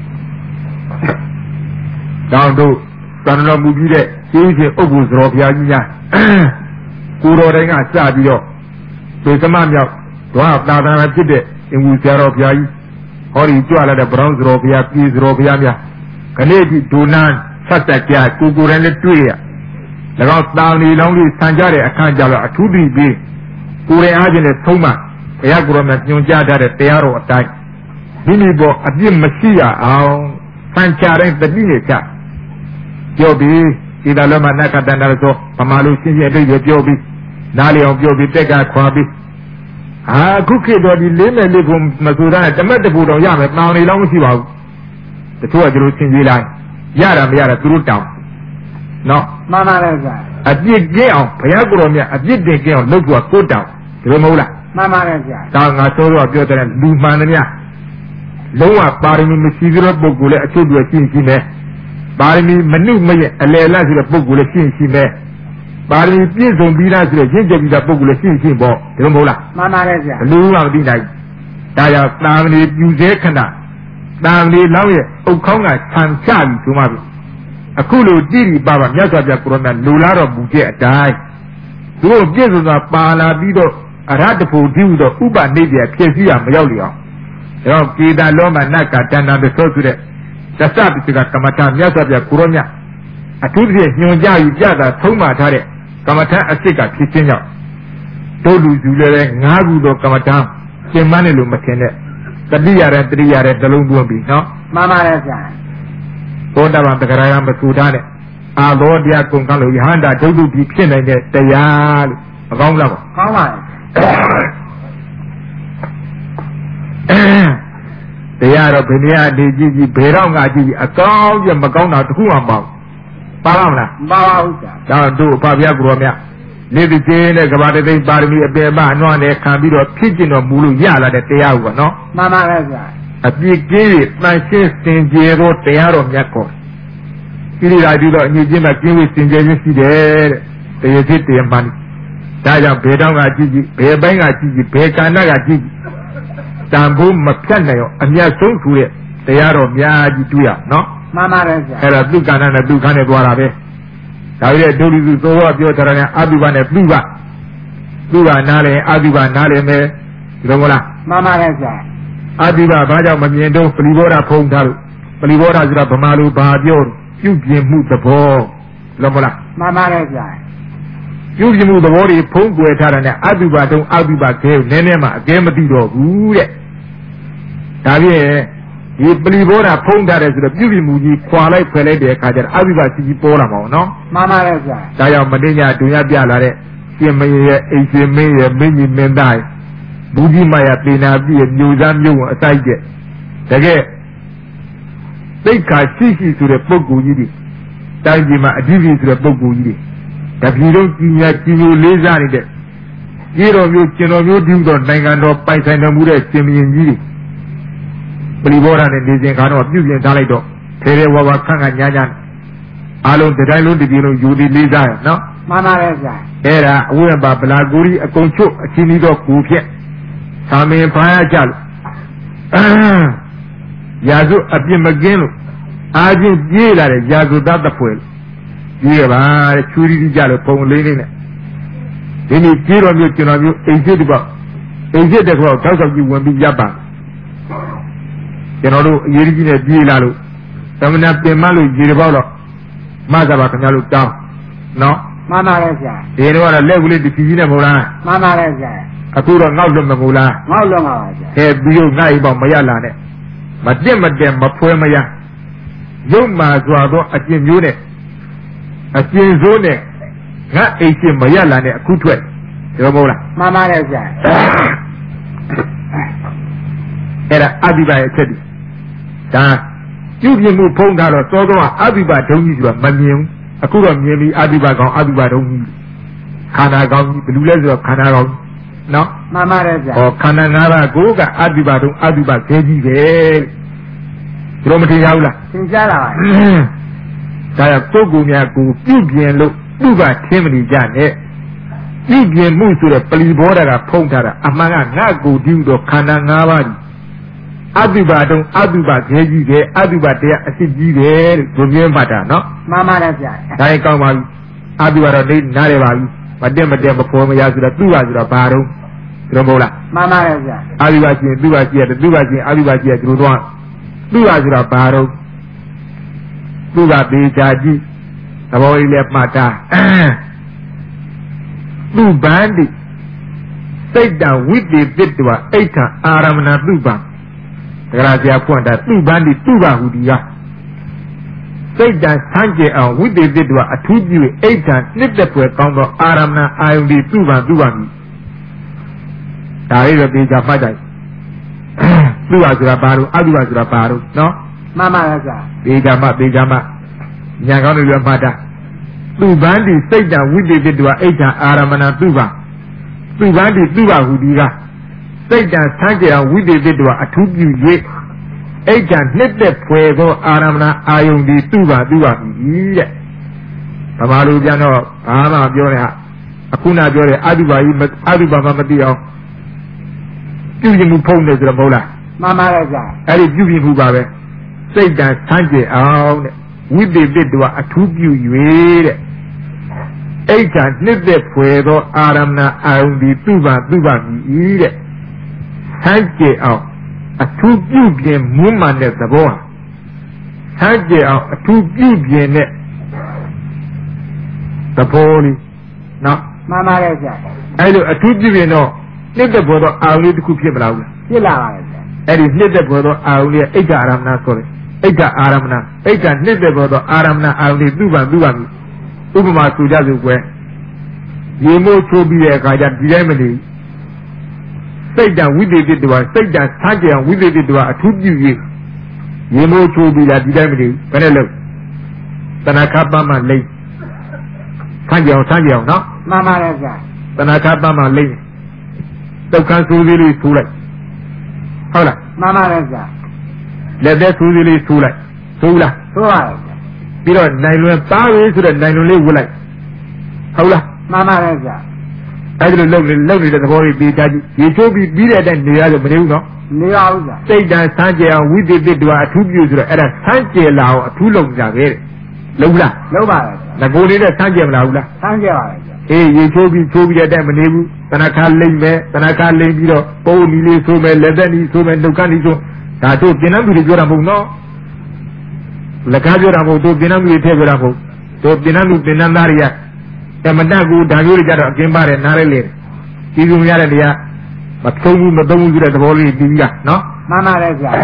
တောင်းတို့သံတော်မူပြီးတဲ့ကျေးဇူးရှင်ဥပ္ပုဇ္ဇောဘုရားကြီးများကိုတော်တိုင်းကစပြီးတော့ဒီသမမြောက်တော့သာသနာဖြစ်တဲ့အင်ဝူဆရာတော်ဘုရားကြီးဟောဒီကြွလာတဲ့ဗရောင်းဇောဘုရားပြည်ဇောဘုရားများခဏဒီဒုနာဆက်တက်ကြကိုကိုယ်တိုင်လည်းတွေ့ရ၎င်းတာဏီလောင်းလေးဆန်ကြတဲ့အခန်းကြတော့အထူးပြီးပြီးကိုယ်တိုင်အားဖြင့်လည်းသုံးမှဘုရားကိုယ်တော်မြတ်ညွှန်ကြားထားတဲ့တရားတော်အတိုင်းမိမိပေါ်အပြစ်မရှိရအောင်ဆန်ချတဲ့တတိနဲ့ချပြောပြီးဒီတလုံးမှာနတ်ကတန်တာဆိုဗမာလူရှင်းရှင်းအတိတ်ပြောပြီးနားလျောင်ပြောပြီးတက်ကခွာပြီးအာခုခေတ်တော်ဒီလေးမဲ့လေးကိုမဆိုတာတမက်တပူတော်ရမယ်တောင်းနေတော့မရှိပါဘူးတချို့ကသူတို့ရှင်းကြည့်လိုက်ရတာမရတာသူတို့တောင်းနော်မှန်ပါတယ်ဗျာအပြစ်ကင်းအောင်ဘုရားကိုယ်တော်မြတ်အပြစ်တင်ကင်းအောင်လုပ်ဖို့ကိုတောင်းဒီလိုမဟုတ်လားမှန်ပါတယ်ဗျာဒါငါဆိုတော့ပြောတဲ့လူမှန်တယ်များလုံးဝပါရမီမရှိသေးတဲ့ပုဂ္ဂိုလ်လည်းအချို့တွေရှင်းရှင်းမယ်ပါရမီမနုမရဲ့အလယ်လတ်ဆိုတဲ့ပုဂ္ဂိုလ်လည်းရှင်းရှင်းမယ်ပါရမီပြည့်စုံပြီးသားဆိုတော့ရင့်ကျက်ပြီးသားပုဂ္ဂိုလ်လည်းရှင်းရှင်းပေါ့ဒီလိုမဟုတ်လားမှန်ပါတယ်ဗျာဘလူးမှမသိနိုင်ဒါကြောင့်တာမဏေပြူစေခဏတာမဏေလောက်ရဲ့အုတ်ခေါင်းကဆံချပြီးဆိုမှပြီအခုလိုတိတိပါပါမြတ်စွာဘုရားကိုရောမြတ်လူလာတော်မူတဲ့အတိုင်းသူတို့ပြည့်စုံစွာပါလာပြီးတော့အရဟတဖို့ဒီဟုတော့ဥပနိဒေဖြစ်စီရမရောက်လျအောင်ဒါတော့ကေတာလောမနတ်ကတဏ္ဍာတသောဆိုတဲ့သစ္စာပစ္စကကမ္မထာမြတ်စွာဘုရားကိုရောမြတ်အထူးသဖြင့်ညွှန်ကြားယူပြတာသုံးပါထားတဲ့ကမ္မထာအစစ်ကဖြစ်ခြင်းကြောင့်တို့လူစုလည်းငါးခုသောကမ္မထာကျင်မနဲ့လို့မထင်တဲ့တတိယရဲ့တတိယရဲ့တလုံးသွင်းပြီနော်မှန်ပါတယ်ဗျာသောတာပန်တဂရယမဆူထားတဲ့အာဘောတရားကုန်ကလို့ယဟန္တာဒုက္ခပြီးဖြစ်နိုင်တဲ့တရားလို့မကောင်းလားပေါ့ကောင်းပါရဲ့တရားတော့ဘယ်နည်းအနေကြည့်ကြည့်ဘယ်တော့ငါကြည့်ကြည့်အကောင်းပြမကောင်းတာတခုမှမပေါ့ပါပါမလားပါပါဦးဗျာဒါတို့အဖဗျာကိုရောမြတ်နေတိကျေနဲ့ကဘာတသိပါရမီအပေပအနွားနဲ့ခံပြီးတော့ဖြစ်ကျင်တော်မူလို့ရလာတဲ့တရားဟုတ်ပါနော်မှန်ပါရဲ့ဗျာအပြစ်ကင်းတန်ရှင်းစင်ကြယ်သောတရားတော်မြတ်ကိုကိရိယာပြီးတော့အညီချင်းမှာကျင်းဝစင်ကြယ်ခြင်းရှိတယ်တဲ့တရားဖြစ်တရားမှန်ဒါကြောင့်ဘယ်တော့ကကြည့်ကြည့်ဘယ်ပိုင်းကကြည့်ကြည့်ဘယ်ကဏ္ဍကကြည့်ကြည့်တန်ဖို့မဖြတ်နိုင်အောင်အမြတ်ဆုံးထူတဲ့တရားတော်များကြီးတွေ့ရနော်မှန်ပါရဲ့ဗျာအဲ့ဒါသူကဏ္ဍနဲ့သူခန်းနဲ့သွားတာပဲဒါကြတဲ့ဒုတိယသောဘောပြောထားတယ်အဘိဗနဲ့ပြုပါပြုပါနားလဲအဘိဗနားလဲမယ်ဒီလိုမလားမှန်ပါရဲ့ဗျာအဘိဗဘာကြောင့်မမြင်တော့ပလီဘောဓဖုံးထားလို့ပလီဘောဓဆိုတာဗမာလိုဘာပြောပြုပြင်မှုသဘောလောမလားမှန်ပါရဲ့ဗျာပြုပြင်မှုသဘောတွေဖုံးကွယ်ထားတယ်နဲ့အဘိဗတုံးအဘိဗကဲနည်းနည်းမှအကဲမသိတော့ဘူးတဲ့ဒါဖြင့်ဒီပလီဘောဓဖုံးထားတယ်ဆိုတော့ပြုပြင်မှုကြီးခွာလိုက်ဖယ်လိုက်တဲ့အခါကျတော့အဘိဗစီကြီးပေါ်လာမှာနော်မှန်ပါရဲ့ဗျာဒါကြောင့်မင်းညာဒုညပြလာတဲ့ရှင်မင်းရဲ့အိမ်ရှင်မင်းရဲ့မင်းကြီးမင်းသားဘူးကြီးမရပေနာပြည့်မျိုးသားမျိုးဝင်အစိုက်တဲ့တကယ်သိက္ခာရှိရှိဆိုတဲ့ပုဂ္ဂိုလ်ကြီးတွေတိုင်းပြည်မှာအဓိပ္ပာယ်ဆိုတဲ့ပုဂ္ဂိုလ်ကြီးတွေတပြည်လုံးကြီးညာကြီးမျိုးလေးစားနေတဲ့ကြီးတော်မျိုးကျင်တော်မျိုးဒီတော့နိုင်ငံတော်ပိုင်ဆိုင်တော်မူတဲ့ရှင်မင်းကြီးတွေပရိဘောဓနဲ့နေစဉ်ကတော့ပြုပြင်ထားလိုက်တော့ထေရဝါဝခန့်ခန့်ညာညာအားလုံးတစ်တိုင်းလုံးတစ်ပြည်လုံးယူသည်လေးစားရနော်မှန်ပါရဲ့ဗျာအဲ့ဒါအဝိပါဗလာကိုရီအကုန်ချုပ်အချင်းကြီးတော့ကိုဖြက်သာမင်ဖားရကြလို့ရာဇုအပြစ်မကင်းလို့အာချင်းပြေးလာတဲ့ရာဇုသားတဖွယ်ပြေးရပါတဲ့ချူရီကြီးကြလို့ပုံလေးလေးနဲ့ဒီနေ့ပြေးတော်မျိုးကျွန်တော်မျိုးအိမ်စစ်တပေါ့အိမ်စစ်တဲ့ကောတောက်တောက်ကြီးဝင်ပြီးရပ်ပါကျွန်တော်တို့အရေးကြီးနဲ့ပြေးလာလို့သမဏပင်မလို့ရေတပေါက်တော့မသဘာခင်ဗျားတို့တောင်းနော်မှန်ပါရဲ့ဗျာဒီတော့ကတော့လက်ကလေးတဖြည်းဖြည်းနဲ့မဟုတ်လားမှန်ပါရဲ့ဗျာအခုတော့ငေါ့လွတ်မဟုတ်လားငေါ့လွတ်ပါပါဗျာအဲပြီးတော့ငါ့အိမ်ပေါမရလာနဲ့မတက်မတက်မဖွဲမရရုပ်မာစွာသောအကျင့်မျိုးနဲ့အကျင့်စိုးနဲ့ငါအိမ်ရှင်မရလာနဲ့အခုထွက်ဒီလိုမဟုတ်လားမှန်ပါရဲ့ဗျာအဲ့ဒါအဘိဗရဲ့အချက်ဒီဒါပြုပြင်မှုဖုံးထားတော့သောသောအဘိဗဒုံကြီးဆိုတာမမြင်ဘူးအခုတော့မြင်ပြီးအဘိဗကောင်အဘိဗဒုံကြီးခန္ဓာကောင်ကြီးဘယ်လိုလဲဆိုတော့ခန္ဓာကောင်နော်မှန်ပါတယ်ဗျာဟောခန္ဓာငါးပါးကိုကအဘိဗဒုံအဘိဗခဲကြီးပဲဘယ်လိုမထင်ရဘူးလားသင်ကြားလာပါဒါကပုဂ္ဂိုလ်များကိုပြုပြင်လို့သူ့ကထင်းမနေကြနဲ့ပြုပြင်မှုဆိုတဲ့ပလီဘောဓာကဖုံးထားတာအမှန်ကငါကိုတည်တော့ခန္ဓာငါးပါးအဘိဗတုံအဘိဗခဲကြီးပဲအဘိဗတရားအစစ်ကြီးပဲလို့သူမြင်မှတ်တာနော်မှန်ပါတယ်ဗျာဒါရင်ကောင်းပါပြီအဘိဗတော့နေနားရပါပြီမတက်မတက်မဖော်မရဆိုတော့သူ့ဟာဆိုတော့ဘာတော့ဒီလိုမဟုတ်လားမှန်ပါတယ်ဗျာအဘိဗရှင်သူ့ဟာရှိရတယ်သူ့ဟာရှင်အဘိဗရှိရဒီလိုတော့သူ့ဟာဆိုတော့ဘာတော့သူ့ဟာပေချာကြည့်သဘောကြီးလည်းမှတ်တာသူ့ဗန္တိစိတ်တဝိသေပတ္တဝအိဋ္ဌအာရမဏသူ့ဗံတဂရဆရာဖွင့်တာသူ့ဗန္တိသူ့ဘာဟူဒီကစိတ်တဆန်းကျင်အောင်ဝိသေပတ္တဝအထူးပြုအိဋ္ဌနှစ်သက်ဖွယ်ကောင်းသောအာရမဏအာယုန်ဒီသူ့ဗံသူ့ဗံဒါလေးတော့ပေချာမှတ်တယ်သူ့ဟာဆိုတာဘာလို့အတုဟာဆိုတာဘာလို့နော်မှန်ပါလားဗျာပေချာမှပေချာမှညာကောင်းတွေမှတ်တာသူ့ဗန္တိစိတ်တဝိသေပတ္တဝအိဋ္ဌအာရမဏသူ့ဗံသူ့ဗန္တိသူ့ဘာဟူဒီကစိတ်တဆန်းကြအောင်ဝိသေပတ္တဝအထူးပြု၍အိဋ္ဌနှစ်သက်ဖွယ်သောအာရမဏအာယုန်ဒီသူ့ဘာသူ့ဘာပြီတဲ့ဗမာလူပြန်တော့ဘာမှပြောနေဟာအခုနပြောတဲ့အတုပါကြီးအတုပါမှမသိအောင်ပြုပြင်မှုဖုံးတယ်ဆိုတော့မဟုတ်လားမှန်ပါရဲ့ဗျာအဲ့ဒီပြုပြင်မှုပါပဲစိတ်တန်ဆန်းကျင်အောင်တဲ့ဝိသေသတ္တဝအထူးပြု၍တဲ့အိဋ္ဌာနှစ်သက်ဖွယ်သောအာရမဏအာယုန်ဒီသူ့ပါသူ့ပါမြည်တဲ့ဆန်းကျင်အောင်အထူးပြုပြင်မွမ်းမံတဲ့သဘောဟာဆန်းကျင်အောင်အထူးပြုပြင်တဲ့သဘောလေးနော်မှန်ပါရဲ့ဗျာအဲ့လိုအထူးပြုပြင်တော့နှစ်သက်ဖွယ်သောအာယုန်လေးတစ်ခုဖြစ်မလားဘူးဖြစ်လာပါရဲ့ဗျာအဲ့ဒီနှစ်သက်ဖွယ်သောအာယုန်လေးအိဋ္ဌာအာရမဏဆိုတယ်အိဋ္ဌာအာရမဏအိဋ္ဌာနှစ်သက်ဖွယ်သောအာရမဏအာယုန်လေးသူ့ပါသူ့ပါမြည်ဥပမာဆိုကြစို့ကွယ်ရေမိုးချိုးပြီးတဲ့အခါကျဒီတိုင်းမနေစိတ်တံဝိသေသတ္တဝစိတ်တံဆန်းကြံဝိသေသတ္တဝအထူးပြု၍ရေမိုးချိုးပြီးတာဒီတိုင်းမနေဘယ်နဲ့လို့တဏှာခပမှလိမ့်ဆန်းကြံဆန်းကြံနော်မှန်ပါရဲ့ဗျာတဏှာခပမှလိမ့်ဒုက္ခဆိုးသေးလေးဆိုးလိုက်ဟုတ်လားမှန်ပါရဲ့ဗျာလက်သက်ဆိုးသေးလေးဆိုးလိုက်ဆိုးလားဆိုးပါရဲ့ပြီးတော့နိုင်လွယ်ပါရေးဆိုတဲ့နိုင်လွယ်လေးဝတ်လိုက်ဟုတ်လားမှန်ပါရဲ့ဗျာအဲ့ဒီလိုလုံနေလုံနေတဲ့သဘောကြီးပြီးကြကြည့်ရေချိုးပြီးပြီးတဲ့အတိုင်းနေရဆိုမနေဘူးနော်နေရဘူးဗျာစိတ်တန်ဆန်းကြအောင်ဝိသေသတ္တဝအထူးပြုဆိုတော့အဲ့ဒါဆန်းကြလာအောင်အထူးလုံကြပဲတဲ့လုံလားလုံပါရဲ့ငကိုနေတဲ့ဆန်းကြမလားဘူးလားဆန်းကြပါရဲ့အေးရေချိုးပြီးချိုးပြီးတဲ့အတိုင်းမနေဘူးတဏှာလိမ့်မယ်တဏှာလိမ့်ပြီးတော့ပုံနီလေးဆိုမယ်လက်သက်နီဆိုမယ်နှုတ်ကနီဆိုဒါတို့ပြင်နှံသူတွေပြောတာမဟုတ်နော်လက်ကားပြောတာမဟုတ်တို့ပြင်နှံသူတွေထည့်ပြောတာမဟုတ်တို့ပြင်နှံသူပြင်နှံသားတွေကတမတကူဒါမျိုးတွေကြတော့အကင်းပါတယ်နားရဲလေဒီလိုများတဲ့တရားမသုံးဘူးမသုံးဘူးဆိုတဲ့သဘောလေးပြီးလားနော်မှန်ပါတယ်ဗျာ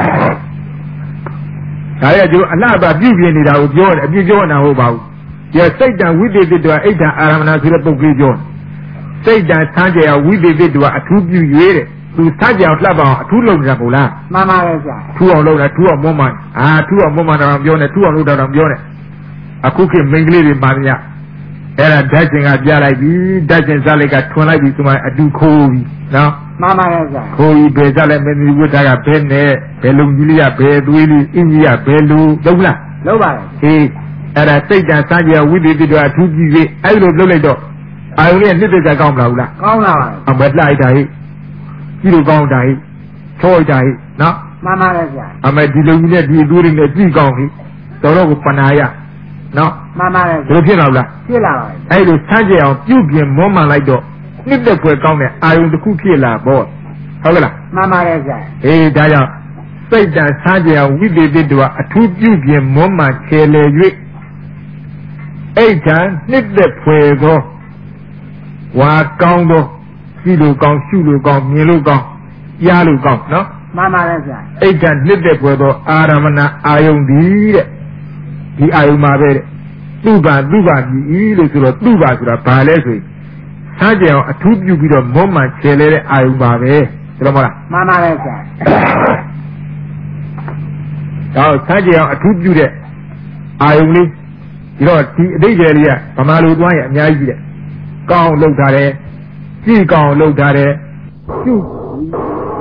ဒါရဲ့ကျိုးအလှပါပြုပြင်နေတာကိုပြောတယ်အပြည့်ပြောနေတာဟုတ်ပါဘူးဒီစိတ်တံဝိသေသတ္တဝအိဋ္ဌာအာရမဏဆိုတဲ့ပုဂ္ဂိုလ်ပြောစိတ်တံဆန်းကြဝိသေသတ္တဝအထူးပြု၍တဲ့သူဆန်းကြအောင်လှပ်ပါအောင်အထူးလုပ်နေတာမို့လားမှန်ပါတယ်ဗျာထူအောင်လုပ်တာထူအောင်မွမ်းမံအာထူအောင်မွမ်းမံတာပြောနေထူအောင်လုပ်တာတော့ပြောနေအခုခေတ်မိန်းကလေးတွေပါမြအဲ့ဒါဓာတ်ရှင်ကပြလိုက်ပြီဓာတ်ရှင်စားလိုက်ကထွန်လိုက်ပြီသူမှအတူခိုးပြီနော်မှန်ပါရဲ့ဗျာခိုးပြီးဘယ်စားလဲမင်းဒီဝတ်တာကဘယ်နဲ့ဘယ်လုံကြီးလေးကဘယ်သွေးလေးအင်းကြီးကဘယ်လိုလုပ်လားလုပ်ပါရဲ့အေးအဲ့ဒါစိတ်တန်စကြဝိသေသတ္တဝအထူးကြည့်ပြီးအဲ့လိုလုပ်လိုက်တော့အာယုရဲ့နှစ်သက်ကြကောင်းမလားဘူးလားကောင်းလာပါရဲ့အမက်လိုက်တာဟိကြည့်လို့ကောင်းတာဟိချောတာဟိနော်မှန်ပါရဲ့ဗျာအမက်ဒီလုံကြီးနဲ့ဒီသွေးတွေနဲ့ကြည့်ကောင်းဟိတော်တော့ကိုပနာရနော်မှန်ပါရဲ့ဘယ်လိုဖြစ်လာလားဖြစ်လာပါရဲ့အဲ့လိုဆန်းကြအောင်ပြုတ်ပြင်မောမှန်လိုက်တော့နှစ်သက်ဖွယ်ကောင်းတဲ့အာယုတစ်ခုဖြစ်လာပေါ့ဟုတ်ကလားမှန်ပါရဲ့ဗျာအေးဒါကြောင့်စိတ်တန်ဆန်းကြအောင်ဝိသေသတ္တဝအထူးပြုတ်ပြင်မောမှန်ခြေလေ၍အိဋ္ဌာနှစ်သက်ဖွယ်သောဝါကောင်းသောကြည့်လို့ကောင်းရှုလို့ကောင်းမြင်လို့ကောင်းကြားလို့ကောင်းနော်မှန်ပါရဲ့ဗျာအိဋ္ဌာနှစ်သက်ဖွယ်သောအာရမဏအာယုန်ဒီတဲ့ဒီအာယုမှာပဲတဲ့သူ့ပါသူ့ပါကြီးလို့ဆိုတော့သူ့ပါဆိုတာဘာလဲဆိုရင်ဆန်းကြအောင်အထူးပြုပြီးတော့မောမှန်ခြေလဲတဲ့အာယုပါပဲဆိုတော့မဟုတ်လားမှန်ပါရဲ့ဆရာဒါဆန်းကြအောင်အထူးပြုတဲ့အာယုလေးဒီတော့ဒီအတိတ်တွေလေးကဗမာလူသွားရင်အများကြီးတဲ့ကောင်းလောက်ထားတယ်ကြည့်ကောင်းလောက်ထားတယ်ကျုပ်